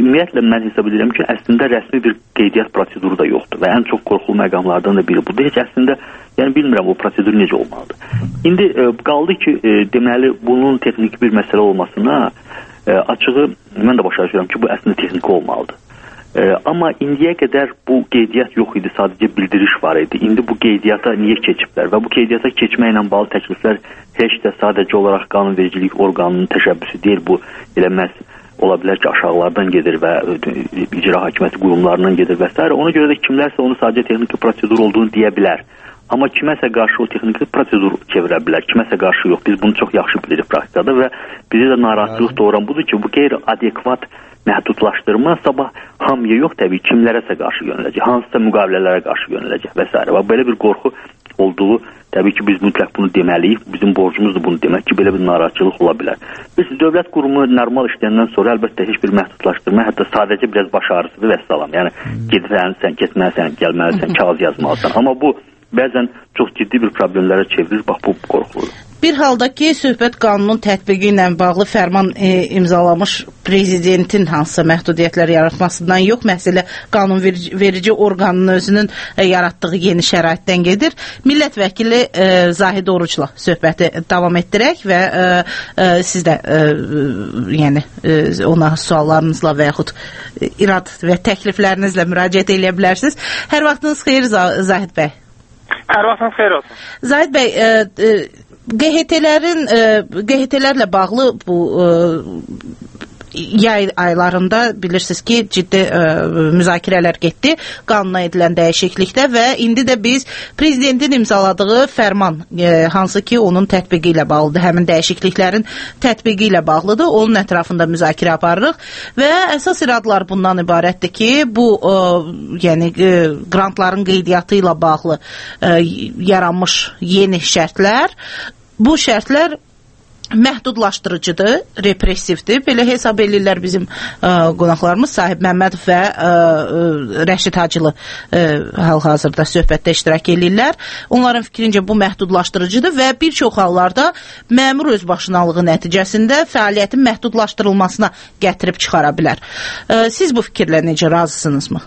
ümumiyyətlə mən hesab edirəm ki, əslində rəsmi bir qeydiyyat proseduru da yoxdur və ən çox qorxulu məqamlardan da biri budur. Heç əslində, yəni bilmirəm o prosedur necə olmalıdır. İndi e, qaldı ki, e, deməli bunun texniki bir məsələ olmasına e, açığı mən də başa düşürəm ki, bu əslində texniki olmalıdır. E, amma indiyə qədər bu qeydiyyat yox idi, sadəcə bildiriş var idi. İndi bu qeydiyyata niyə keçiblər və bu qeydiyyata keçməklə bağlı təkliflər heç də sadəcə olaraq qanunvericilik orqanının təşəbbüsü deyil, bu elə məhz ola bilər ki, aşağılardan gedir və icra hakimiyyəti qurumlarından gedir və s. Ona görə də kimlərsə onu sadəcə texniki prosedur olduğunu deyə bilər. Amma kiməsə qarşı o texniki prosedur çevirə bilər, kiməsə qarşı yox. Biz bunu çox yaxşı bilirik praktikada və bizi də narahatlıq doğuran budur ki, bu qeyri-adekvat məhdudlaşdırma sabah hamıya yox, təbii kimlərəsə qarşı yönələcək, hansısa müqavilələrə qarşı yönələcək və s. Və belə bir qorxu olduğu, təbii ki, biz mütləq bunu deməliyik, bizim borcumuzdur bunu demək ki, belə bir narahatçılıq ola bilər. Biz dövlət qurumu normal işləyəndən sonra əlbəttə heç bir məhdudlaşdırma, hətta sadəcə biraz baş ağrısıdır və salam. Yəni gedirsən, getməlisən, gəlməlisən, kağız yazmalısan. Amma bu bəzən çox ciddi bir problemlərə çevirir, bax bu qorxuludur. Bir halda ki, söhbət qanunun tətbiqi ilə bağlı fərman e, imzalamış prezidentin hansısa məhdudiyyətlər yaratmasından yox, məsələ qanunverici orqanın özünün e, yaratdığı yeni şəraitdən gedir. Millət vəkili e, Zahid Orucla söhbəti davam etdirək və e, e, siz də e, yəni e, ona suallarınızla və yaxud e, irad və təkliflərinizlə müraciət edə bilərsiniz. Hər vaxtınız xeyir Zahid bəy. Hər vaxtınız xeyir olsun. Zahid bəy, e, e, Q H T-lərin Q H T-lərlə bağlı bu ə, yay aylarında bilirsiniz ki, ciddi ə, müzakirələr getdi qanuna edilən dəyişiklikdə və indi də biz prezidentin imzaladığı fərman, ə, hansı ki onun tətbiqi ilə bağlıdır, həmin dəyişikliklərin tətbiqi ilə bağlıdır, onun ətrafında müzakirə aparırıq və əsas iradlar bundan ibarətdir ki, bu ə, yəni ə, qrantların qeydiyyatı ilə bağlı ə, yaranmış yeni şərtlər, bu şərtlər məhdudlaşdırıcıdır, repressivdir. Belə hesab edirlər bizim ə, qonaqlarımız Sahib Məmmədov və ə, Rəşid Hacılı ə, hal-hazırda söhbətdə iştirak edirlər. Onların fikrincə bu məhdudlaşdırıcıdır və bir çox hallarda məmur özbaşınalığı nəticəsində fəaliyyətin məhdudlaşdırılmasına gətirib çıxara bilər. Ə, siz bu fikirlə necə razısınızmı?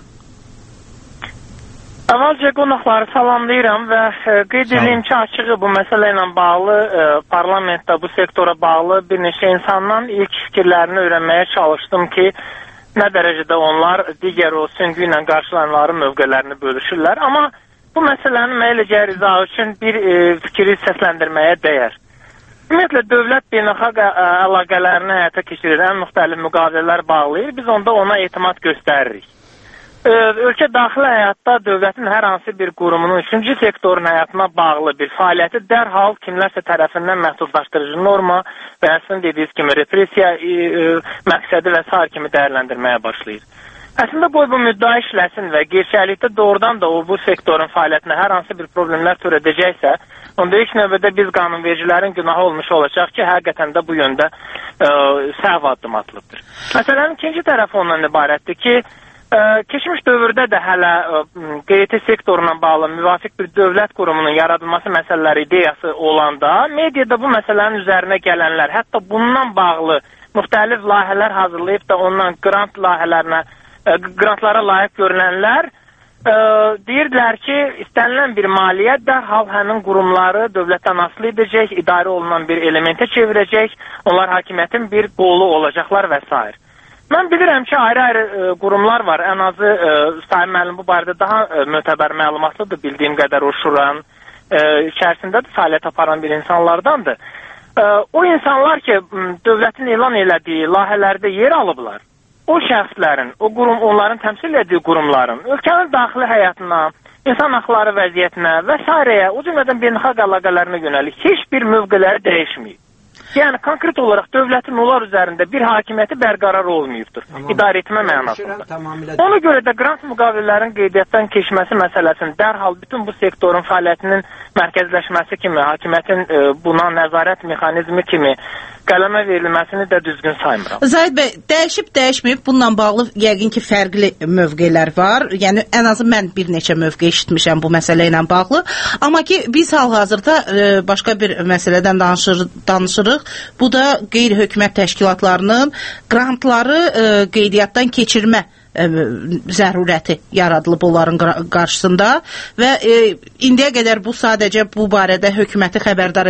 Əvvəlcə qonaqları salamlayıram və e, qeyd edeyim ki, açığı bu məsələ ilə bağlı e, parlamentdə bu sektora bağlı bir neçə insandan ilk fikirlərini öyrənməyə çalışdım ki, nə dərəcədə onlar digər o süngü ilə qarşılananların mövqələrini bölüşürlər. Amma bu məsələnin mənə elə gəlir izahı üçün bir e, fikri səsləndirməyə dəyər. Ümumiyyətlə, dövlət beynəlxalq əlaqələrini həyata keçirir, ən müxtəlif müqavilələr bağlayır, biz onda ona etimad göstəririk. Ölkə daxili həyatda dövlətin hər hansı bir qurumunun üçüncü sektorun həyatına bağlı bir fəaliyyəti dərhal kimlərsə tərəfindən məhdudlaşdırıcı norma və əslində dediyiniz kimi repressiya e, e, məqsədi və sair kimi dəyərləndirməyə başlayır. Əslində qoy bu müddəa işləsin və gerçəklikdə doğrudan da o bu sektorun fəaliyyətinə hər hansı bir problemlər törədəcəksə, onda ilk növbədə biz qanunvericilərin günahı olmuş olacaq ki, həqiqətən də bu yöndə e, səhv addım atılıbdır. Məsələnin ikinci tərəfi ondan ibarətdir ki, keçmiş dövrdə də hələ Q H T sektoruna bağlı müvafiq bir dövlət qurumunun yaradılması məsələləri ideyası olanda, mediada bu məsələnin üzərinə gələnlər, hətta bundan bağlı müxtəlif layihələr hazırlayıb da ondan qrant layihələrinə, qrantlara layiq görünənlər ə, deyirdilər ki, istənilən bir maliyyə dərhal həmin qurumları dövlətdən asılı edəcək, idarə olunan bir elementə çevirəcək, onlar hakimiyyətin bir qolu olacaqlar və s. Mən bilirəm ki, ayrı-ayrı e, qurumlar var. Ən azı e, Sayın müəllim bu barədə daha e, mötəbər məlumatlıdır. Bildiyim qədər o şuranın e, içərisində də fəaliyyət aparan bir insanlardandır. E, o insanlar ki, dövlətin elan elədiyi layihələrdə yer alıblar, o şəxslərin, o qurum, onların təmsil etdiyi qurumların ölkənin daxili həyatına, insan haqları vəziyyətinə və s. o cümlədən beynəlxalq əlaqələrinə yönəlik heç bir mövqeləri dəyişməyib. Yəni, konkret olaraq dövlətin onlar üzərində bir hakimiyyəti bərqərar olmayıbdır, tamam. İdarə etmə mənasında. Ona görə də qrant müqavilələrin qeydiyyatdan keçməsi məsələsini dərhal bütün bu sektorun fəaliyyətinin mərkəzləşməsi kimi, hakimiyyətin e, buna nəzarət mexanizmi kimi qələmə verilməsini də düzgün saymıram. Zahid bəy, dəyişib, dəyişməyib, bununla bağlı yəqin ki, fərqli mövqelər var. Yəni, ən azı mən bir neçə mövqe eşitmişəm bu məsələ ilə bağlı. Amma ki, biz hal-hazırda e, başqa bir məsələdən danışır, danışırıq. Bu da qeyri-hökumət təşkilatlarının qrantları e, qeydiyyatdan keçirmə Ə, zərurəti yaradılıb onların qarşısında və e, indiyə qədər bu sadəcə bu barədə hökuməti xəbərdar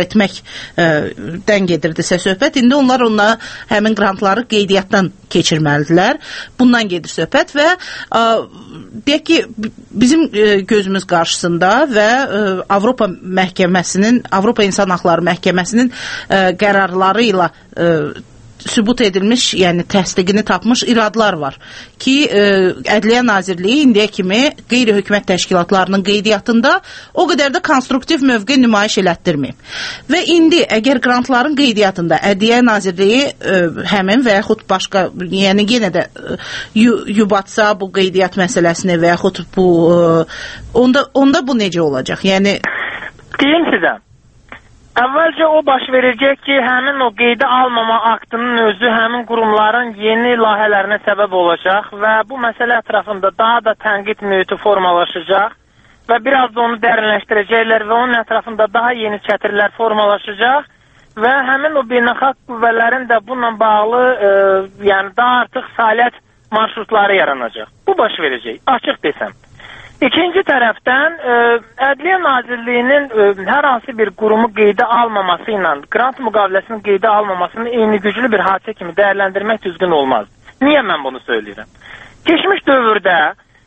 etməkdən gedirdisə söhbət. İndi onlar onunla həmin qrantları qeydiyyatdan keçirməlidirlər. Bundan gedir söhbət və ə, deyək ki, bizim ə, gözümüz qarşısında və ə, Avropa məhkəməsinin, Avropa İnsan Haqları Məhkəməsinin ə, qərarları ilə ə, sübut edilmiş, yəni təsdiqini tapmış iradlar var ki, e, Ədliyyə Nazirliyi indiyə kimi qeyri-hökumət təşkilatlarının qeydiyyatında o qədər də konstruktiv mövqe nümayiş elətdirməyib. Və indi əgər qrantların qeydiyyatında Ədliyyə Nazirliyi e, həmin və yaxud başqa, yəni yenə də e, yubatsa bu qeydiyyat məsələsini və yaxud bu e, onda, onda bu necə olacaq? Yəni deyim sizə, əvvəlcə o baş verəcək ki, həmin o qeydə almama aktının özü həmin qurumların yeni layihələrinə səbəb olacaq və bu məsələ ətrafında daha da tənqid mühiti formalaşacaq və biraz da onu dərinləşdirəcəklər və onun ətrafında daha yeni çətirlər formalaşacaq və həmin o beynəlxalq qüvvələrin də bununla bağlı e, yəni daha artıq fəaliyyət marşrutları yaranacaq. Bu baş verəcək, açıq desəm. İkinci tərəfdən ə, Ədliyyə Nazirliyinin ə, hər hansı bir qurumu qeydə almaması ilə qrant müqaviləsinin qeydə almamasını eyni güclü bir hadisə kimi dəyərləndirmək düzgün olmaz. Niyə mən bunu söyləyirəm? Keçmiş dövrdə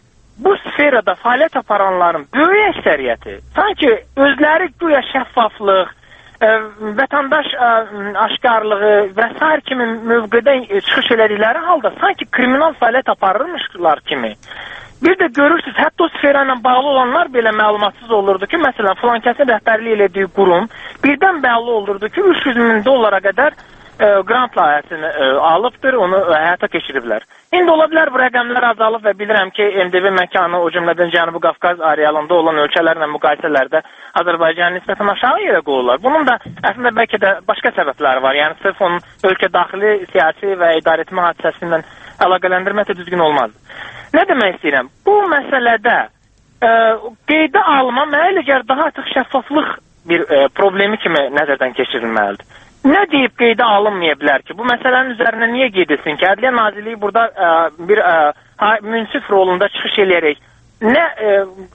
bu sferada fəaliyyət aparanların böyük əksəriyyəti sanki özləri güya şəffaflıq, ə, vətəndaş ə, aşkarlığı və s. kimi mövqedən çıxış elədikləri halda sanki kriminal fəaliyyət aparırmışlar kimi. Bir də görürsünüz, hətta o sfera ilə bağlı olanlar belə məlumatsız olurdu ki, məsələn, filan kəsin rəhbərlik elədiyi qurum birdən bəlli olurdu ki, üç yüz min dollara qədər e, qrant layihəsini e, alıbdır, onu e, həyata keçiriblər. İndi ola bilər bu rəqəmlər azalıb və bilirəm ki, M D B məkanı, o cümlədən Cənubi Qafqaz arealında olan ölkələrlə müqayisələrdə Azərbaycanın nisbətən aşağı yerə qoyurlar. Bunun da əslində bəlkə də başqa səbəbləri var. Yəni, sırf onun ölkə daxili, siyasi və idarəetmə hadisəsindən əlaqələndirmək də düzgün olmaz. Nə demək istəyirəm? Bu məsələdə e, qeydə alma mənə elə gəlir daha artıq şəffaflıq bir e, problemi kimi nəzərdən keçirilməlidir. Nə deyib qeydə alınmaya bilər ki? Bu məsələnin üzərinə niyə qeydilsin ki? Ədliyyə Nazirliyi burada e, bir e, münsif rolunda çıxış eləyərək nə e,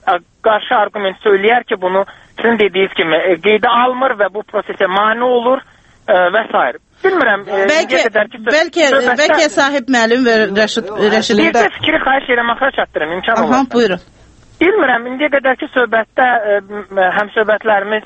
qarşı arqument söyləyər ki, bunu sizin dediyiniz kimi e, qeydə almır və bu prosesə mane olur e, və s. Bilmirəm. Bəlkə, ki, bəlkə, söhbətdə, bəlkə sahib müəllim və Rəşid... Rəşid bir də fikri xahiş edirəm, axıra çatdırım, imkan olmasa. Aha, buyurun. Bilmirəm, indiyə qədər ki, söhbətdə həm söhbətlərimiz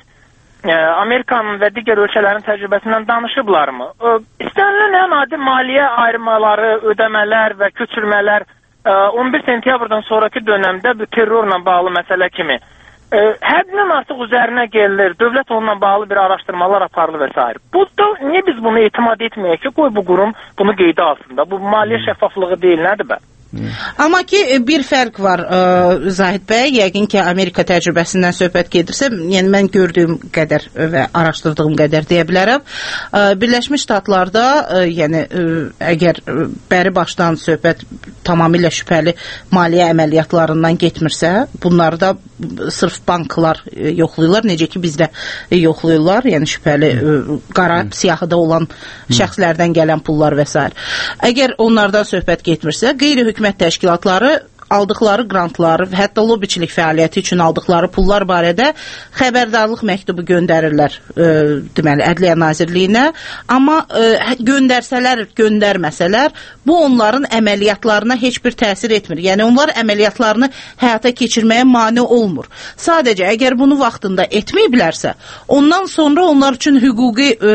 Amerikanın və digər ölkələrin təcrübəsindən danışıblarmı? İstənilən ən adi maliyyə ayrımaları, ödəmələr və köçürmələr on bir sentyabrdan sonraki dönəmdə bu terrorla bağlı məsələ kimi həddindən artıq üzərinə gəlir, dövlət onunla bağlı bir araşdırmalar aparılır və s. Bu da niyə biz bunu etimad etməyək ki, qoy bu qurum bunu qeydə alsın da, bu maliyyə şəffaflığı deyil, nədir bə? Amma ki bir fərq var ə, Zahid bəy, yəqin ki Amerika təcrübəsindən söhbət gedirsə, yəni mən gördüyüm qədər və araşdırdığım qədər deyə bilərəm. Ə, Birləşmiş Ştatlarda ə, yəni ə, əgər ə, bəri başdan söhbət tamamilə şübhəli maliyyə əməliyyatlarından getmirsə, bunları da sırf banklar ə, yoxlayırlar, necə ki bizdə yoxlayırlar, yəni şübhəli ə, qara siyahıda olan şəxslərdən gələn pullar və s. Əgər onlardan söhbət getmirsə, qeyri-hökumət hökumət təşkilatları aldıqları qrantları, hətta lobiçilik fəaliyyəti üçün aldıqları pullar barədə xəbərdarlıq məktubu göndərirlər e, deməli Ədliyyə Nazirliyinə, amma e, göndərsələr, göndərməsələr bu onların əməliyyatlarına heç bir təsir etmir. Yəni onlar əməliyyatlarını həyata keçirməyə mane olmur. Sadəcə əgər bunu vaxtında etməyiblərsə, ondan sonra onlar üçün hüquqi e,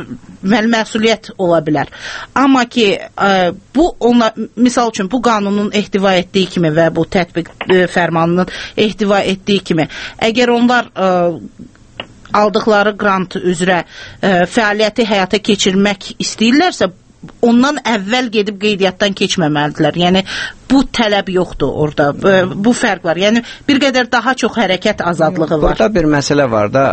məsuliyyət ola bilər. Amma ki e, bu onlar, misal üçün bu qanunun ehtiva etdiyi kimi və bu tətbiq e, fərmanının ehtiva etdiyi kimi, əgər onlar e, aldıqları qrant üzrə e, fəaliyyəti həyata keçirmək istəyirlərsə, ondan əvvəl gedib qeydiyyatdan keçməməlidirlər. Yəni bu tələb yoxdur orada. Bu fərq var. Yəni bir qədər daha çox hərəkət azadlığı var. Burada bir məsələ var da,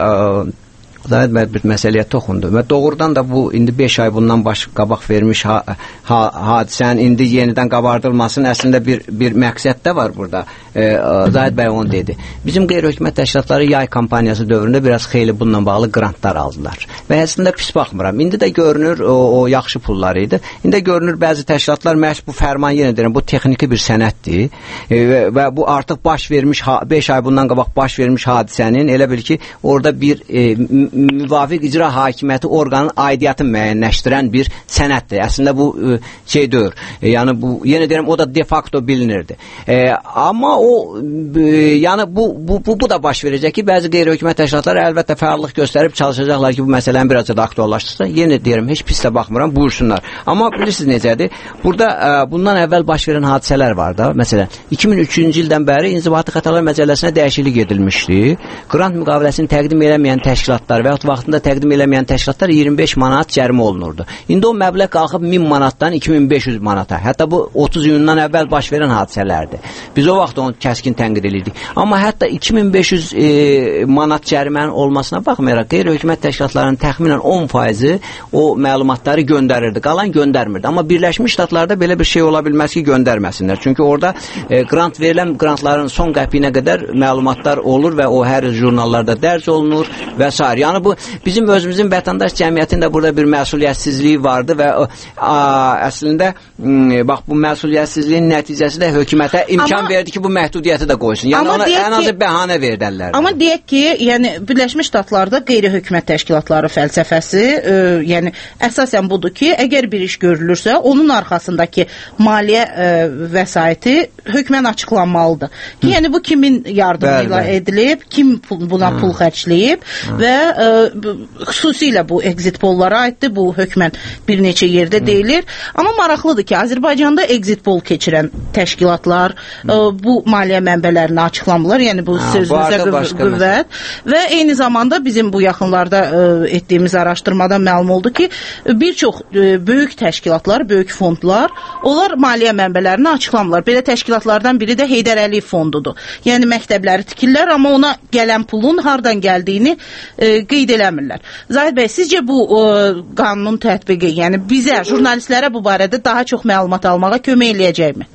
Zahid bəy bir məsələyə toxundu və doğrudan da bu indi beş ay bundan baş qabaq vermiş ha, ha, hadisənin indi yenidən qabardılmasının əslində bir bir məqsəd də var burada. E, Zahid bəy onu dedi. Bizim qeyri-hökumət təşkilatları yay kampaniyası dövründə biraz xeyli bununla bağlı qrantlar aldılar. Və əslində pis baxmıram. İndi də görünür o, o yaxşı pullar idi. İndi də görünür bəzi təşkilatlar məhz bu fərman yenə deyirəm, bu texniki bir sənəddir. E, və, və bu artıq baş vermiş beş ay bundan qabaq baş vermiş hadisənin elə bil ki orada bir e, müvafiq icra hakimiyyəti orqanın aidiyyatını müəyyənləşdirən bir sənəddir. Əslində bu e, şey deyir. E, yəni bu yenə deyirəm o da de facto bilinirdi. E, amma o e, yəni bu, bu bu bu da baş verəcək ki, bəzi qeyri-hökumət təşkilatları əlbəttə fəallıq göstərib çalışacaqlar ki, bu məsələni biraz da aktuallaşdırsa. Yenə deyirəm, heç pis də baxmıram, buyursunlar. Amma bilirsiniz necədir? Burada e, bundan əvvəl baş verən hadisələr var da. Məsələn, iki min üçüncü ildən bəri İnzibati Xətalar Məcəlləsinə dəyişiklik edilmişdi. Qrant müqaviləsini təqdim etməyən təşkilatlar və yaxud vaxtında təqdim eləməyən təşkilatlar iyirmi beş manat cərimə olunurdu. İndi o məbləğ qalxıb min manatdan iki min beş yüz manata. Hətta bu otuz iyundan əvvəl baş verən hadisələrdir. Biz o vaxt onu kəskin tənqid edirdik. Amma hətta iki min beş yüz e, manat cərimənin olmasına baxmayaraq qeyri-hökumət təşkilatlarının təxminən on faizi o məlumatları göndərirdi. Qalan göndərmirdi. Amma Birləşmiş Ştatlarda belə bir şey ola bilməz ki, göndərməsinlər. Çünki orada e, grant verilən grantların son qəpiyinə qədər məlumatlar olur və o hər jurnallarda dərc olunur və s. Yəni bu bizim özümüzün vətəndaş cəmiyyətində burada bir məsuliyyətsizliyi vardı və a, əslində m, bax bu məsuliyyətsizliyin nəticəsi də hökumətə imkan amma, verdi ki, bu məhdudiyyəti də qoysun. Yəni ona ən azı bəhanə verdilər. Amma deyək ki, yəni Birləşmiş Ştatlarda qeyri-hökumət təşkilatları fəlsəfəsi, e, yəni əsasən budur ki, əgər bir iş görülürsə, onun arxasındakı maliyyə e, vəsaiti hökmən açıqlanmalıdır. Ki, yəni bu kimin yardımıyla bəli, edilib, kim buna ha. pul xərcləyib ha. və ə, xüsusilə bu exit pollara aiddir. Bu hökmən bir neçə yerdə Hı. deyilir. Amma maraqlıdır ki, Azərbaycanda exit pol keçirən təşkilatlar ə, bu maliyyə mənbələrini açıqlamırlar. Yəni bu ha, sözünüzə qüv qüvvət və eyni zamanda bizim bu yaxınlarda ə, etdiyimiz araşdırmadan məlum oldu ki, bir çox ə, böyük təşkilatlar, böyük fondlar, onlar maliyyə mənbələrini açıqlamırlar. Belə təşkilatlardan biri də Heydər Əliyev fondudur. Yəni məktəbləri tikirlər, amma ona gələn pulun hardan gəldiyini e, qeyd eləmirlər. Zahid bəy, sizcə bu e, qanunun tətbiqi, yəni bizə, jurnalistlərə bu barədə daha çox məlumat almağa kömək eləyəcəkmi?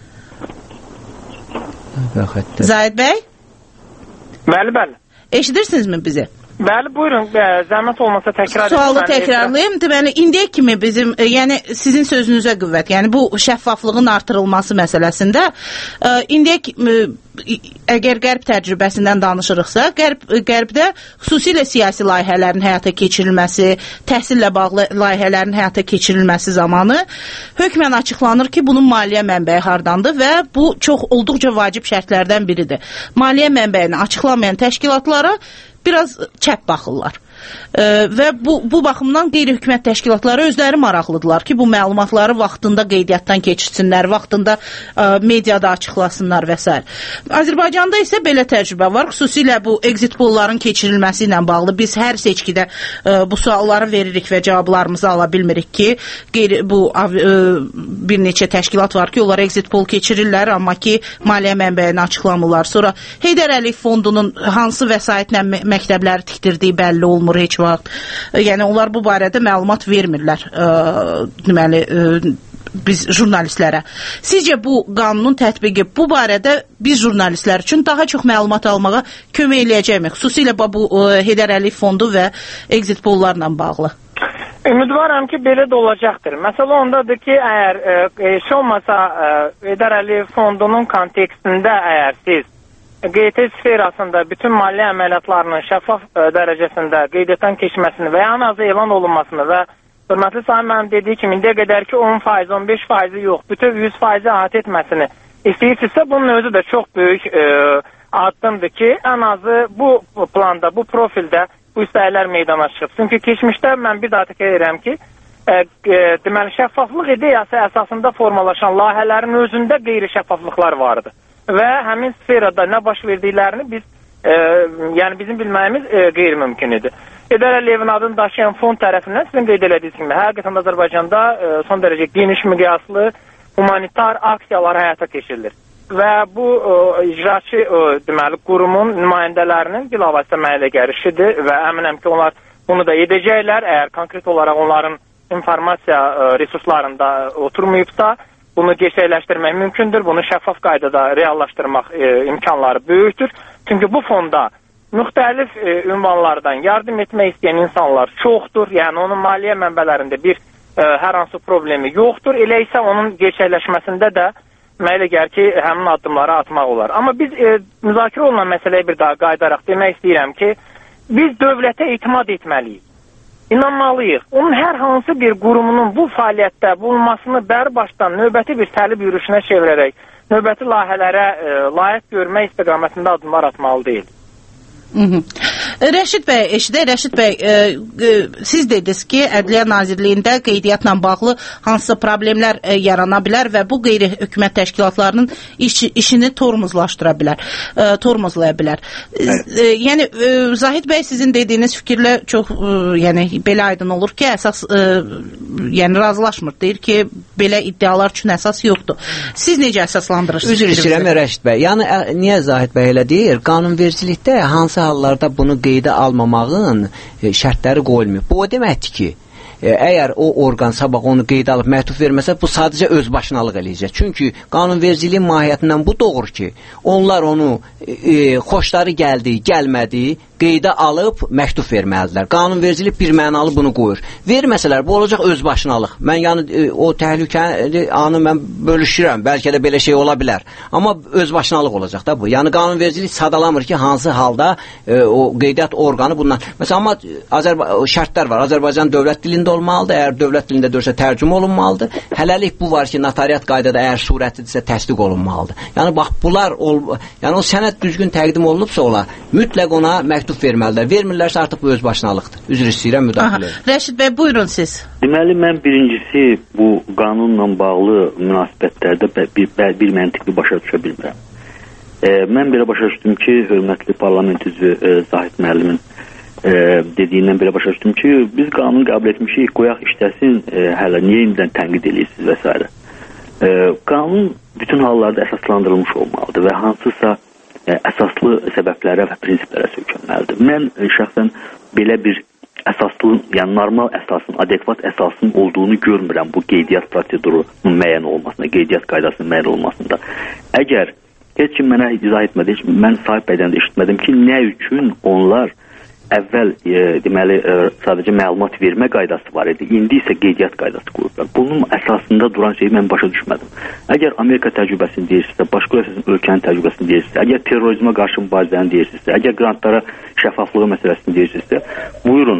Zahid bəy? Bəli, bəli. Eşidirsinizmi bizi? Bəli, buyurun, zəhmət olmasa təkrar edin. Sualı təkrarlayım. Deməli, indiyə kimi bizim, yəni sizin sözünüzə qüvvət, yəni bu şəffaflığın artırılması məsələsində ə, indiyə kimi, əgər qərb təcrübəsindən danışırıqsa, qərb, qərbdə xüsusilə siyasi layihələrin həyata keçirilməsi, təhsillə bağlı layihələrin həyata keçirilməsi zamanı hökmən açıqlanır ki, bunun maliyyə mənbəyi hardandır və bu çox olduqca vacib şərtlərdən biridir. Maliyyə mənbəyini açıqlamayan təşkilatlara biraz çəp baxırlar. E, və bu, bu baxımdan qeyri-hökumət təşkilatları özləri maraqlıdırlar ki, bu məlumatları vaxtında qeydiyyatdan keçirsinlər, vaxtında e, mediada açıqlasınlar və s. Azərbaycanda isə belə təcrübə var. Xüsusilə bu exit polların keçirilməsi ilə bağlı biz hər seçkidə e, bu sualları veririk və cavablarımızı ala bilmirik ki, qeyri, bu e, bir neçə təşkilat var ki, onlar exit pol keçirirlər, amma ki, maliyyə mənbəyini açıqlamırlar. Sonra Heydər Əliyev fondunun hansı vəsaitlə məktəbləri tikdirdiyi bəlli olmur heç vaxt. Yəni onlar bu barədə məlumat vermirlər. E, deməli e, biz jurnalistlərə. Sizcə bu qanunun tətbiqi bu barədə biz jurnalistlər üçün daha çox məlumat almağa kömək eləyəcəkmi? Xüsusilə bu e, Heydər Əliyev fondu və exit pollarla bağlı. Ümidvaram ki, belə də olacaqdır. Məsələ ondadır ki, əgər e, heç olmasa e, Heydər Əliyev fondunun kontekstində əgər siz Q T sferasında bütün maliyyə əməliyyatlarının şəffaf ə, dərəcəsində qeydiyyatdan keçməsini və ya ən azı elan olunmasını və hörmətli sahib mənim dediyi kimi indiyə qədər ki on faiz, on beş faizi yox, bütün yüz faizi əhatə etməsini istəyirsinizsə bunun özü də çox böyük ə, addımdır ki, ən azı bu planda, bu profildə bu istəklər meydana çıxıb. Çünki keçmişdə mən bir daha təkrar edirəm ki, ə, ə, deməli şəffaflıq ideyası əsasında formalaşan layihələrin özündə qeyri-şəffaflıqlar vardı. Və həmin sferada nə baş verdiklərini biz, e, yəni bizim bilməyimiz e, qeyri-mümkün idi. Heydər Əliyevin adını daşıyan fond tərəfindən sizin qeyd elədiyiniz kimi həqiqətən Azərbaycanda e, son dərəcə geniş miqyaslı humanitar aksiyalar həyata keçirilir. Və bu e, icraçı e, deməli qurumun nümayəndələrinin bilavasitə mənə gəlişidir və əminəm ki, onlar bunu da edəcəklər. Əgər konkret olaraq onların informasiya e, resurslarında oturmayıbsa, bunu gerçəkləşdirmək mümkündür. Bunu şəffaf qaydada reallaşdırmaq e, imkanları böyükdür. Çünki bu fonda müxtəlif e, ünvanlardan yardım etmək istəyən insanlar çoxdur. Yəni onun maliyyə mənbələrində bir e, hər hansı problemi yoxdur. Elə isə onun gerçəkləşməsində də mənə gəlir ki, həmin addımları atmaq olar. Amma biz e, müzakirə olunan məsələyə bir daha qayıdaraq demək istəyirəm ki, biz dövlətə etimad etməliyik. İnanmalıyıq. Onun hər hansı bir qurumunun bu fəaliyyətdə bulunmasını bərbaşdan növbəti bir səlib yürüyüşünə çevirərək növbəti layihələrə e, layiq görmək istiqamətində addımlar atmalı deyil. Hı -hı. Rəşid bəy, eşidə Rəşid bəy, e, e, siz dediniz ki, Ədliyyə Nazirliyində qeydiyyatla bağlı hansısa problemlər e, yarana bilər və bu qeyri-hökumət təşkilatlarının iş, işini tormozlaşdıra bilər, e, tormozlaya bilər. Evet. E, yəni e, Zahid bəy, sizin dediyiniz fikirlə çox, e, yəni belə aydın olur ki, əsas e, yəni razılaşmır, deyir ki, belə iddialar üçün əsas yoxdur. Siz necə əsaslandırırsınız? Üzr istəyirəm Rəşid bəy. Yəni niyə Zahid bəy elə deyir? Qanunvericilikdə hansı hallarda bunu qeydə almamağın şərtləri qoyulmuyor. Bu o deməkdir ki, əgər o orqan sabah onu qeydə alıb məktub verməsə, bu sadəcə özbaşınalıq eləyəcək. Çünki qanunvericiliyin mahiyyətindən bu doğur ki, onlar onu e, xoşları gəldi, gəlmədi, qeydə alıb məktub verməlidirlər. Qanunvericilik bir mənalı bunu qoyur. Verməsələr, bu olacaq özbaşınalıq. Mən yəni e, o təhlükəni anı mən bölüşürəm. Bəlkə də belə şey ola bilər. Amma özbaşınalıq olacaq da bu. Yəni qanunvericilik sadalamır ki, hansı halda e, o qeydiyyat orqanı bundan. Məsələn, amma Azərba şərtlər var. Azərbaycan dövlət dilində olmalıdır. Əgər dövlət dilində dörsə tərcümə olunmalıdır. Hələlik bu var ki, notariat qaydada əgər surətlidirsə təsdiq olunmalıdır. Yəni bax bunlar ol, yəni o sənəd düzgün təqdim olunubsa ola, mütləq ona məktub verməlidir. Vermirlərsə artıq bu özbaşınalıqdır. Üzr istəyirəm müdaxilə. Rəşid bəy, buyurun siz. Deməli, mən birincisi bu qanunla bağlı münasibətlərdə bir, bir məntiqli başa düşə bilmirəm. E, mən belə başa düşdüm ki, hörmətli parlament üzvü e, Zahid müəllimin e, dediyindən belə başa düşdüm ki, biz qanun qəbul etmişik, qoyaq işləsin, e, hələ niyə indidən tənqid edirsiniz və s. E, qanun bütün hallarda əsaslandırılmış olmalıdır və hansısa e, əsaslı səbəblərə və prinsiplərə söykənməlidir. Mən e, şəxsən belə bir əsaslı, yəni normal əsasın, adekvat əsasın olduğunu görmürəm bu qeydiyyat prosedurunun müəyyən olmasında, qeydiyyat qaydasının müəyyən olmasında. Əgər heç kim mənə izah etmədi, heç mən Sahib bəydən də eşitmədim ki, nə üçün onlar əvvəl e, deməli e, sadəcə məlumat vermə qaydası var idi. İndi isə qeydiyyat qaydası qoyublar. Bunun əsasında duran şeyi mən başa düşmədim. Əgər Amerika təcrübəsini deyirsinizsə, başqa ölkənin təcrübəsini deyirsinizsə, əgər terrorizmə qarşı mübarizəni deyirsinizsə, əgər qrantlara şəffaflığı məsələsini deyirsinizsə, buyurun.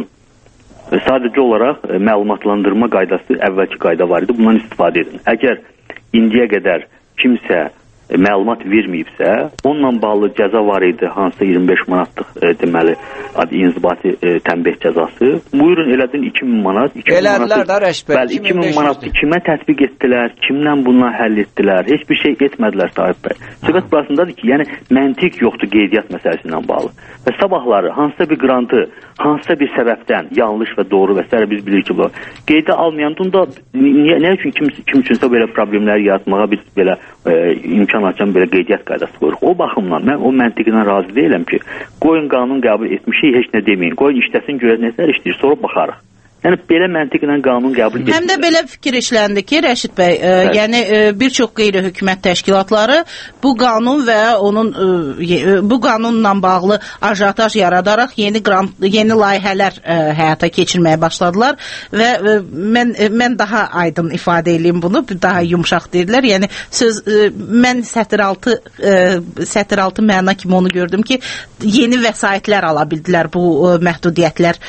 E, sadəcə olaraq e, məlumatlandırma qaydası əvvəlki qayda var idi. Bundan istifadə edin. Əgər indiyə qədər kimsə məlumat verməyibsə, onunla bağlı cəza var idi, hansısa iyirmi beş manatlıq e, deməli, adı inzibati e, tənbih cəzası. Buyurun, elədin iki min manat. Elədilər də Rəşid bəy. Bəli, iki min manatı kimə tətbiq etdilər, kimlə bununla həll etdilər, heç bir şey etmədilər Sahib bəy. Söhbət burasındadır ki, yəni məntiq yoxdur qeydiyyat məsələsi ilə bağlı. Və sabahları hansısa bir qrantı, hansısa bir səbəbdən yanlış və doğru və s. biz bilirik ki, bu qeydə almayan da niyə, nə üçün kim, kim üçünsə belə problemləri yaratmağa biz belə e, imkan açan belə qeydiyyat qaydası qoyuruq. O baxımdan mən o məntiqlə razı deyiləm ki, qoyun qanun qəbul etmişik, heç nə deməyin. Qoyun işləsin, görək nəsə işləyir, sonra baxarıq. Yəni belə məntiqlə qanun qəbul edilir. Həm də belə fikir işləndi ki, Rəşid bəy, e, yəni e, bir çox qeyri-hökumət təşkilatları bu qanun və onun e, bu qanunla bağlı ajotaj yaradaraq yeni qrant, yeni layihələr e, həyata keçirməyə başladılar və e, mən e, mən daha aydın ifadə edeyim bunu, daha yumşaq deyirlər. Yəni söz e, mən sətr altı e, sətr altı məna kimi onu gördüm ki, yeni vəsaitlər ala bildilər bu e, məhdudiyyətlər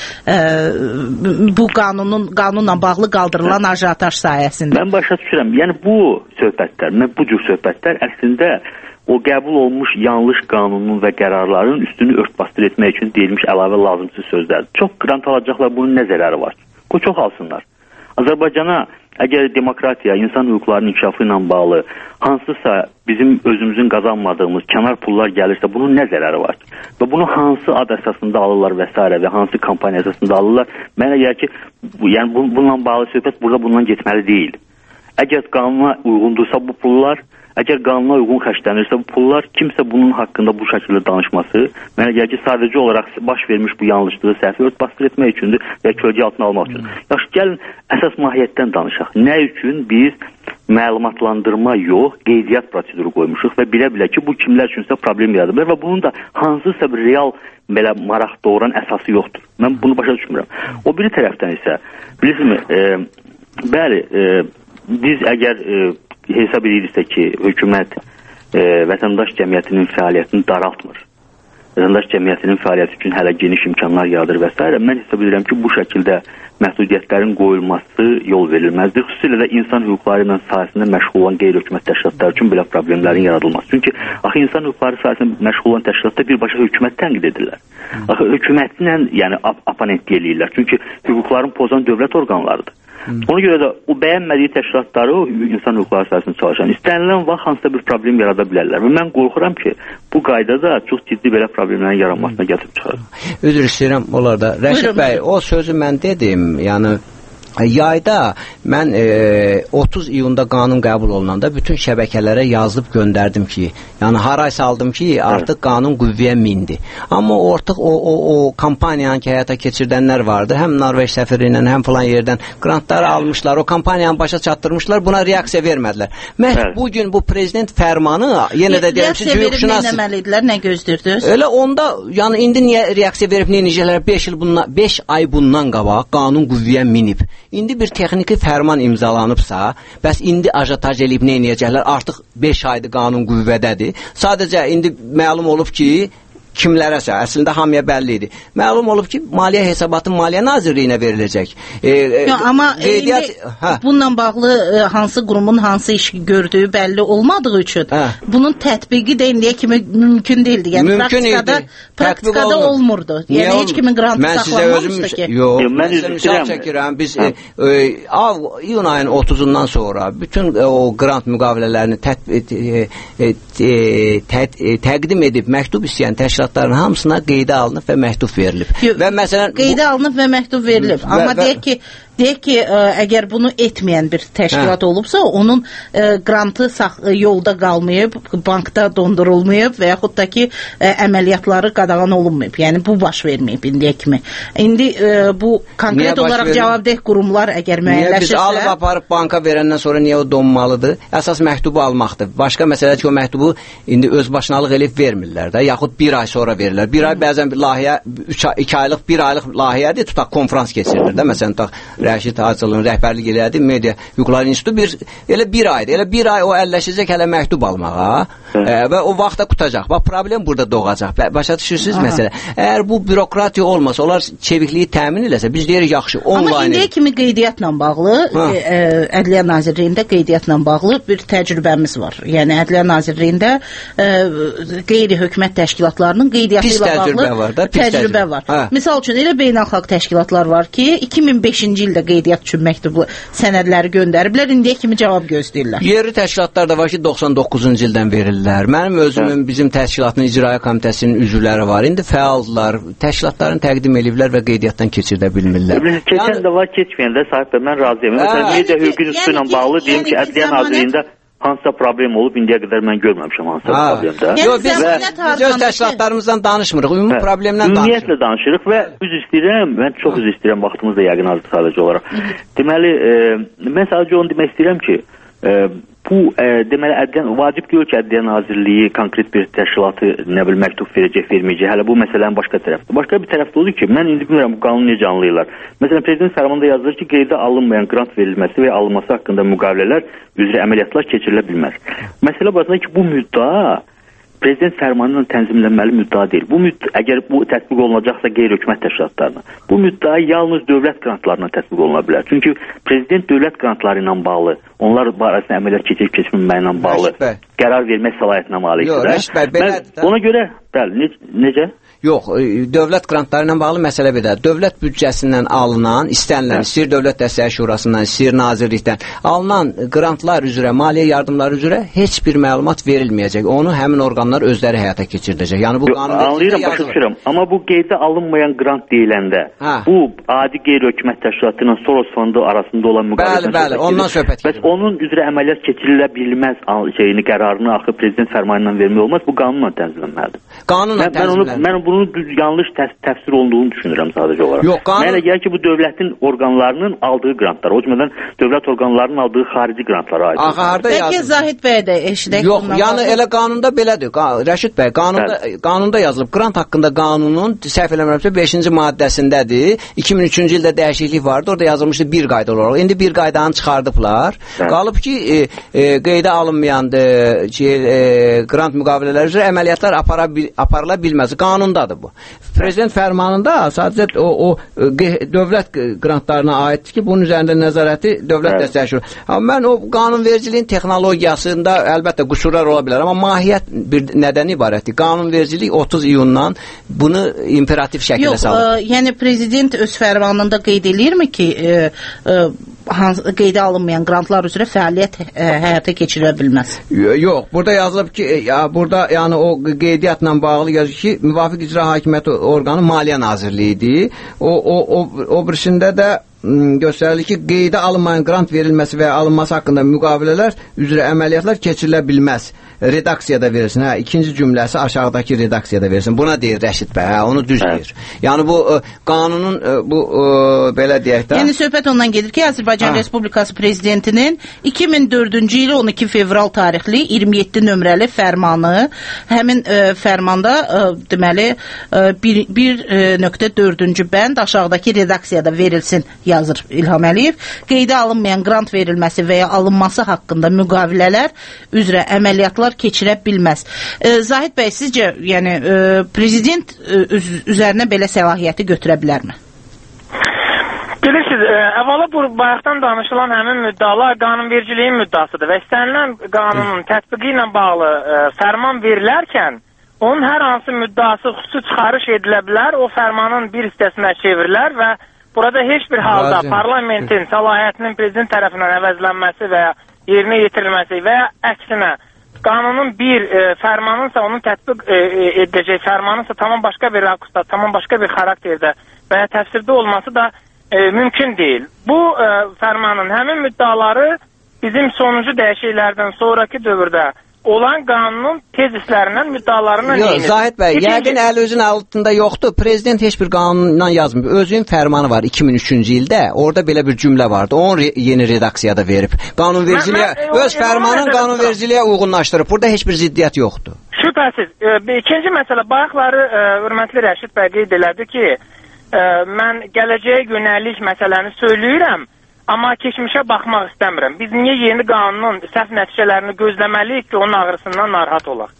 e, bu qanunun qanunla bağlı qaldırılan ajotaj sayəsində. Mən başa düşürəm. Yəni bu söhbətlər, mən bu cür söhbətlər əslində o qəbul olmuş yanlış qanunun və qərarların üstünü örtbasdır etmək üçün deyilmiş əlavə lazımsız sözlərdir. Çox qrant alacaqlar, bunun nə zərəri var? O çox alsınlar. Azərbaycana əgər demokratiya, insan hüquqlarının inkişafı ilə bağlı hansısa bizim özümüzün qazanmadığımız kənar pullar gəlirsə, bunun nə zərəri var? Və bunu hansı ad əsasında alırlar və s. və hansı kampaniya əsasında alırlar? Mənə gəlir ki, yəni bununla bağlı söhbət burada bundan getməli deyil. Əgər qanuna uyğundursa bu pullar, əgər qanuna uyğun xərclənirsə bu pullar, kimsə bunun haqqında bu şəkildə danışması, mənə gəlir ki, sadəcə olaraq baş vermiş bu yanlışlığı, səhvi örtbasdır etmək üçündür və kölgə altına almaq üçün. Yaxşı, gəlin əsas mahiyyətdən danışaq. Nə üçün biz məlumatlandırma yox, qeydiyyat proseduru qoymuşuq və bilə-bilə ki, bu kimlər üçünsə problem yaradır və bunun da hansısa bir real belə maraq doğuran əsası yoxdur. Mən bunu başa düşmürəm. O biri tərəfdən isə, bilirsiniz, e, bəli, e, biz əgər e, hesab edirsə ki, hökumət e, vətəndaş cəmiyyətinin fəaliyyətini daraltmır, vətəndaş cəmiyyətinin fəaliyyəti üçün hələ geniş imkanlar yaradır və s. Mən hesab edirəm ki, bu şəkildə məhdudiyyətlərin qoyulması yol verilməzdir. Xüsusilə də insan hüquqları ilə sahəsində məşğul olan qeyri-hökumət təşkilatlar üçün belə problemlərin yaradılması. Çünki axı insan hüquqları sahəsində məşğul olan təşkilatlar birbaşa hökumət tənqid edirlər. Axı hökumətlə, yəni oponentlik eləyirlər. Çünki hüquqların pozan dövlət orqanlarıdır. Ona görə də o bəyənmədiyi təşkilatları o insan hüquqları sahəsində çalışan istənilən vaxt hansısa bir problem yarada bilərlər. Və mən qorxuram ki, bu qayda da çox ciddi belə problemlərin yaranmasına gətirib çıxarır. Üzr istəyirəm onlarda. Rəşid bəy, o sözü mən dedim, yəni yayda mən e, otuz iyunda qanun qəbul olunanda bütün şəbəkələrə yazıb göndərdim ki, yəni haray saldım ki, artıq evet. Qanun qüvvəyə mindi. Amma artıq o, o, o kampaniyanı ki, həyata keçirdənlər vardı. Həm Norveç səfiri ilə, həm falan yerdən grantları almışlar, o kampaniyanı başa çatdırmışlar, buna reaksiya vermədilər. Məhz evet. Bugün bu prezident fərmanı, yenə də deyirəm ki, hüquqşünas... Reaksiya verib nə nə gözləyirdiniz? Elə onda, yəni indi niyə reaksiya verib nə necələr beş il bundan, beş ay bundan qabaq qanun qüvvəyə minib. İndi bir texniki fərman imzalanıbsa, bəs indi ajataj eləyib nə edəcəklər? Artıq beş aydır qanun qüvvədədir. Sadəcə indi məlum olub ki, kimlərəsə, əslində hamıya bəlli idi. Məlum olub ki, Maliyyə Hesabatı Maliyyə Nazirliyinə veriləcək. E, e, Yo, amma qeydiyyat, indi hə. Bununla bağlı e, hansı qurumun hansı iş gördüyü bəlli olmadığı üçün hə. Bunun tətbiqi də indiyə kimi mümkün deyildi. Yəni mümkün praktikada, praktikada olmurdu. Yəni Niyə heç kimin grantı saxlanmamışdı ki. Yox, mən sizə misal çəkirəm. Biz e, e, iyun ayın otuzundan sonra bütün e, o grant müqavilələrini tət, e, e, e, tət, e, təqdim edib məktub istəyən təşkilat hamısına qeydə alınıb və məktub verilib. Yo, və məsələn qeydə bu, alınıb və məktub verilib. Və, amma və, deyək ki, deyək ki, ə, əgər bunu etməyən bir təşkilat hə. Olubsa, onun ə, grantı sax, yolda qalmayıb, bankda dondurulmayıb və yaxud da ki, ə, əməliyyatları qadağan olunmayıb. Yəni bu baş verməyib indiyə kimi. İndi ə, bu konkret niyə olaraq cavabdeh qurumlar əgər müəyyənləşirsə, biz alıb aparıb banka verəndən sonra niyə o donmalıdır? Əsas məktubu almaqdır. Başqa məsələdir ki, o məktubu indi öz başınalıq elib vermirlər də, yaxud bir ay sonra verirlər. Bir ay bəzən bir layihə, üç, iki aylıq, bir aylıq layihədir, tutaq konferans keçirilir də. Məsələn, tutaq Rəşid Hacılının rəhbərlik elədi, Media Hüquqları İnstitutu bir, elə bir aydır. Elə bir ay o əlləşəcək hələ məktub almağa e, və o vaxtda qutacaq. Bax, problem burada doğacaq. Başa düşürsünüz məsələ. Əgər bu bürokratiya olmasa, onlar çevikliyi təmin eləsə, biz deyirik yaxşı, online. Amma indiyə kimi qeydiyyatla bağlı, e, e, Ədliyyə Nazirliyində qeydiyyatla bağlı bir təcrübəmiz var. Yəni, Ədliyyə Nazirliyində e, qeyri-hökumət təşkilatlarının qeydiyyatı ilə bağlı var da, təcrübə var. Hə. Misal üçün, elə beynəlxalq təşkilatlar var ki, iki min beşinci ildə qeydiyyat üçün məktublu sənədləri göndəriblər, indiyə kimi cavab gözləyirlər. Yerli təşkilatlar da var ki, doxsan doqquzuncu ildən verirlər. Mənim özümün, bizim təşkilatın icraiyyə komitəsinin üzvləri var. İndi fəaldılar, təşkilatların təqdim ediblər və qeydiyyatdan keçirdə bilmirlər. Keçən yəni, də var, keçməyən də sahib və mən razıyam. Məsələn, media hüququ üstü ilə bağlı deyim ki, Ədliyyə Nazirliyində hansısa problem olub, indiyə qədər mən görməmişəm hansısa ha. Problemdə. Yox, biz, biz öz təşkilatlarımızdan danışmırıq, ümumi hə. Problemdən danışırıq. Ümumiyyətlə danışırıq və üz istəyirəm, mən çox üz istəyirəm, vaxtımız da yəqin azdır sadəcə olaraq. Deməli, e, mən sadəcə onu demək istəyirəm ki, e, bu, e, deməli, ədliyyə, vacib deyil ki, Ədliyyə Nazirliyi konkret bir təşkilatı, nə bil, məktub verəcək, verməyəcək. Hələ bu məsələnin başqa tərəfdir. Başqa bir tərəfdə odur ki, mən indi bilmirəm, bu qanunu necə anlayırlar. Məsələn, Prezident fərmanında yazılır ki, qeydə alınmayan grant verilməsi və alınması haqqında müqavilələr üzrə əməliyyatlar keçirilə bilməz. Məsələ başında ki, bu müddəa Prezident fərmanı ilə tənzimlənməli müddəa deyil. Bu müddəa, əgər bu tətbiq olunacaqsa qeyri-hökumət təşkilatlarına, bu müddəa yalnız dövlət grantlarına tətbiq oluna bilər. Çünki Prezident dövlət grantları ilə bağlı, onlar barəsində əməliyyat keçirib keçməməyi ilə bağlı qərar vermək səlahiyyətinə malikdir. Yox, Rəşid bəy, belədir. Ona görə, bəli, necə? Yox, dövlət qrantları ilə bağlı məsələ belə. Dövlət büdcəsindən alınan, istənilən, istəyir Dövlət Dəstək Şurasından, istəyir Nazirlikdən alınan qrantlar üzrə, maliyyə yardımları üzrə heç bir məlumat verilməyəcək. Onu həmin orqanlar özləri həyata keçirdəcək. Yəni bu qanunda anlayıram, başa düşürəm. Amma bu qeydə alınmayan qrant deyiləndə, hə. bu adi qeyri-hökumət təşkilatı ilə Soros fondu arasında olan müqavilə. Bəli, bəli, ondan söhbət gedir. Bəs onun üzrə əməliyyat keçirilə bilməz şeyini, qərarını axı prezident fərmanı ilə vermək olmaz. Bu qanunla tənzimlənməlidir. Qanunla tənzimlənməlidir. Mən bunun yanlış təs təfsir olunduğunu düşünürəm sadəcə olaraq. Yox, qanun... Mənə gəlir ki, bu dövlətin orqanlarının aldığı qrantlar, o cümlədən dövlət orqanlarının aldığı xarici qrantlara aid. Axı, harda yazılır? Bəlkə Zahid bəy də eşidək. Yox, yəni elə qanunda belədir. Rəşid bəy, qanunda, qanunda yazılıb. Qrant haqqında qanunun səhv eləmirəmsə beşinci maddəsindədir. iki min üçüncü ildə dəyişiklik vardı. Orada yazılmışdı bir qayda olaraq. İndi bir qaydanı çıxardıblar. Bəli. Qalıb ki, e, e, qeydə alınmayan ki, e, qrant müqavilələri üzrə əməliyyatlar apara, aparıla bilməz. Qanundadır bu. Prezident fərmanında sadəcə o, o dövlət qrantlarına aiddir ki, bunun üzərində nəzarəti dövlət dəstəkçidir. Amma mən o qanunvericiliyin texnologiyasında əlbəttə qüsurlar ola bilər, amma mahiyyət bir nədən ibarətdir. Qanunvericilik otuz iyundan bunu imperativ şəkildə salır. Yox, e, yəni prezident öz fərmanında qeyd edirmi ki, e, e, qeydə alınmayan qrantlar üzrə fəaliyyət e, həyata keçirə bilməz? Yox, burada yazılıb ki, ya, burada yəni o qeydiyyatla bağlı yazır ki, müvafiq icra hakimiyyəti orqanı Maliyyə Nazirliyidir. O, o, o, o birisində də göstərilir ki, qeydə alınmayan qrant verilməsi və alınması haqqında müqavilələr üzrə əməliyyatlar keçirilə bilməz. Redaksiyada verilsin. Hə, ikinci cümləsi aşağıdakı redaksiyada verilsin. Buna deyir Rəşid bəy, hə, onu düz deyir. Yəni bu ə, qanunun ə, bu ə, belə deyək də. Yəni söhbət ondan gedir ki, Azərbaycan hə. Respublikası prezidentinin iki min dördüncü il on iki fevral tarixli iyirmi yeddi nömrəli fərmanı, həmin ə, fərmanda ə, deməli bir nöqtə dördüncü bənd aşağıdakı redaksiyada verilsin yazır İlham Əliyev. Qeydə alınmayan qrant verilməsi və ya alınması haqqında müqavilələr üzrə əməliyyatlar keçirə bilməz. E, Zahid bəy, sizcə yəni e, prezident e, üz üzərinə belə səlahiyyəti götürə bilərmi? Bilirsiniz, əvvəla bu bayaqdan danışılan həmin müddalar qanunvericiliyin müddasıdır və istənilən qanunun tətbiqi ilə bağlı e, fərman verilərkən onun hər hansı müddası xüsusi çıxarış edilə bilər, o fərmanın bir hissəsinə çevrilər və burada heç bir halda Razim. parlamentin səlahiyyətinin prezident tərəfindən əvəzlənməsi və ya yerinə yetirilməsi və ya əksinə qanunun bir e, fərmanınsa onun tətbiq e, edəcək fərmanınsa tamam başqa bir rakursda, tamam başqa bir xarakterdə və ya təfsirdə olması da e, mümkün deyil. Bu e, fərmanın həmin müddaları bizim sonuncu dəyişikliklərdən sonraki dövrdə olan qanunun tezislərindən, müddalarından Yox, Zahid bəy, yəqin əli özün altında yoxdur. Prezident heç bir qanunla yazmır. Özünün fərmanı var iki min üçüncü ildə. Orada belə bir cümlə vardı. Onu re yeni redaksiyada verib. Qanunvericiliyə, öz fərmanın qanunvericiliyə uyğunlaşdırıb. Burada heç bir ziddiyyət yoxdur. Şübhəsiz. E, ikinci məsələ, bayaqları e, hörmətli Rəşid bəy qeyd elədi ki, e, mən gələcəyə yönəlik məsələni söyləyirəm. Amma keçmişə baxmaq istəmirəm. Biz niyə yeni qanunun səhv nəticələrini gözləməliyik ki, onun ağrısından narahat olaq?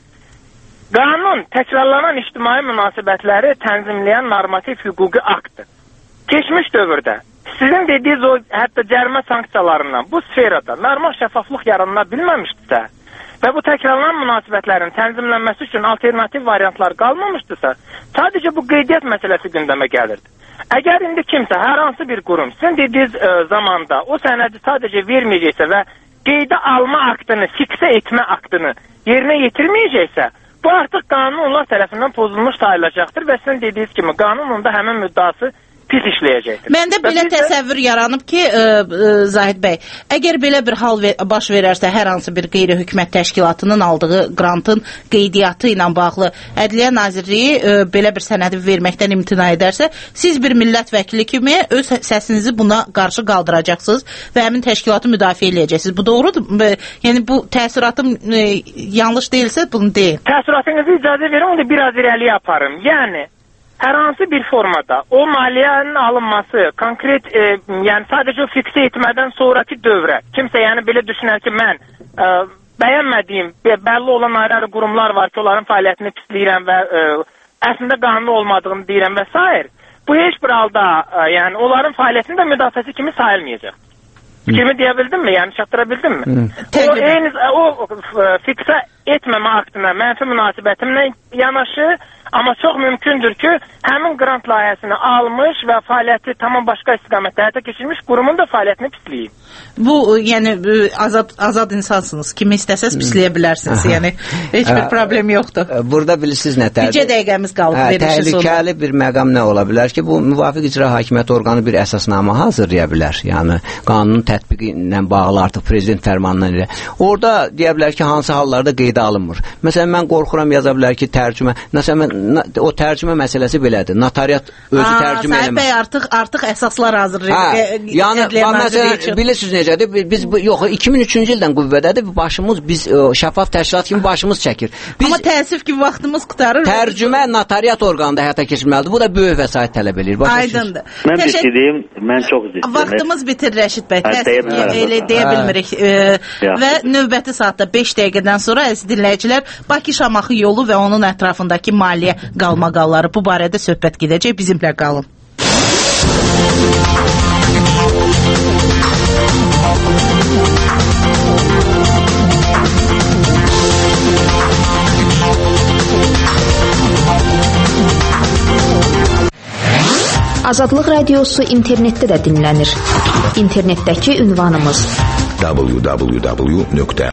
Qanun təkrarlanan ictimai münasibətləri tənzimləyən normativ hüquqi aktdır. Keçmiş dövrdə sizin dediyiniz o hətta cərimə sanksiyalarından bu sferada normal şəffaflıq yaranıla bilməmişdirsə və bu təkrarlanan münasibətlərin tənzimlənməsi üçün alternativ variantlar qalmamışdırsa, sadəcə bu qeydiyyat məsələsi gündəmə gəlirdi. Əgər indi kimsə, hər hansı bir qurum sizin dediyiniz e, zamanda o sənədi sadəcə verməyəcəksə və qeydə alma aktını, fiksə etmə aktını yerinə yetirməyəcəksə, bu artıq qanun onlar tərəfindən pozulmuş sayılacaqdır və sizin dediyiniz kimi qanun onda həmin müddəası pis işləyəcəkdir. Məndə belə biz təsəvvür yaranıb ki, ə, ə, Zahid bəy, əgər belə bir hal ver, baş verərsə hər hansı bir qeyri-hökumət təşkilatının aldığı qrantın qeydiyyatı ilə bağlı Ədliyyə Nazirliyi ə, belə bir sənədi verməkdən imtina edərsə, siz bir millət vəkili kimi öz səsinizi buna qarşı qaldıracaqsınız və həmin təşkilatı müdafiə edəcəksiniz. Bu doğrudur? Yəni bu təsiratım ə, yanlış deyilsə bunu deyin. Təsiratınızı icazə verin, onu da biraz irəli yaparım. Yəni hər hansı bir formada o maliyyənin alınması, konkret, e, yəni sadəcə o fiksə etmədən sonraki dövrə, kimsə yəni belə düşünər ki, mən e, bəyənmədiyim, bəlli olan ayrı-ayrı qurumlar var ki, onların fəaliyyətini pisləyirəm və e, əslində qanunu olmadığını deyirəm və s. Bu heç bir halda, e, yəni onların fəaliyyətinin də müdafiəsi kimi sayılmayacaq. Kimi deyə bildim mi? Yəni çatdıra bildim mi? Hı. O, eyni, o fiksə etməmə aktına mənfi münasibətimlə yanaşı, Amma çox mümkündür ki, həmin qrant layihəsini almış və fəaliyyəti tamam başqa istiqamətdə həyata keçirmiş qurumun da fəaliyyətini pisləyib. Bu, yəni azad azad insansınız. Kimi istəsəz pisləyə bilərsiniz. Yəni heç bir problem yoxdur. Burada bilirsiniz nə tərcih? Bircə dəqiqəmiz qaldı verişi sonra. Təhlükəli bir məqam nə ola bilər ki, bu müvafiq icra hakimiyyəti orqanı bir əsasnamə hazırlaya bilər. Yəni qanunun tətbiqi ilə bağlı artıq prezident fərmanından ilə. Orada deyə bilər ki, hansı hallarda qeydə alınmır. Məsələn, mən qorxuram yaza bilər ki, tərcümə, məsələn, o tərcümə məsələsi belədir. Notariat özü Aa, tərcümə eləmir. Bəy artıq artıq əsaslar hazırlayır. Hə, yəni məsələn, bilirsiniz necədir? Biz yox, iki min üçüncü ildən qüvvədədir. Başımız biz şəffaf təşkilat kimi başımız çəkir. Biz, Amma təəssüf ki, vaxtımız qutarır. Tərcümə notariat orqanında həyata keçirilməlidir. Bu da böyük vəsait tələb edir. Aydındır. Mən bir şey deyim, mən çox üzr istəyirəm. Vaxtımız bitir Rəşid bəy. Təəssüf ki, elə deyə bilmirik. Və növbəti saatda beş dəqiqədən sonra əziz dinləyicilər, Bakı-Şamaxı yolu və onun ətrafındakı maliyyə qalmaqalları bu barədə söhbət gedəcək. Bizimlə qalın. Azadlıq Radiosu internetdə də dinlənir. İnternetdəki ünvanımız w w w nöqtə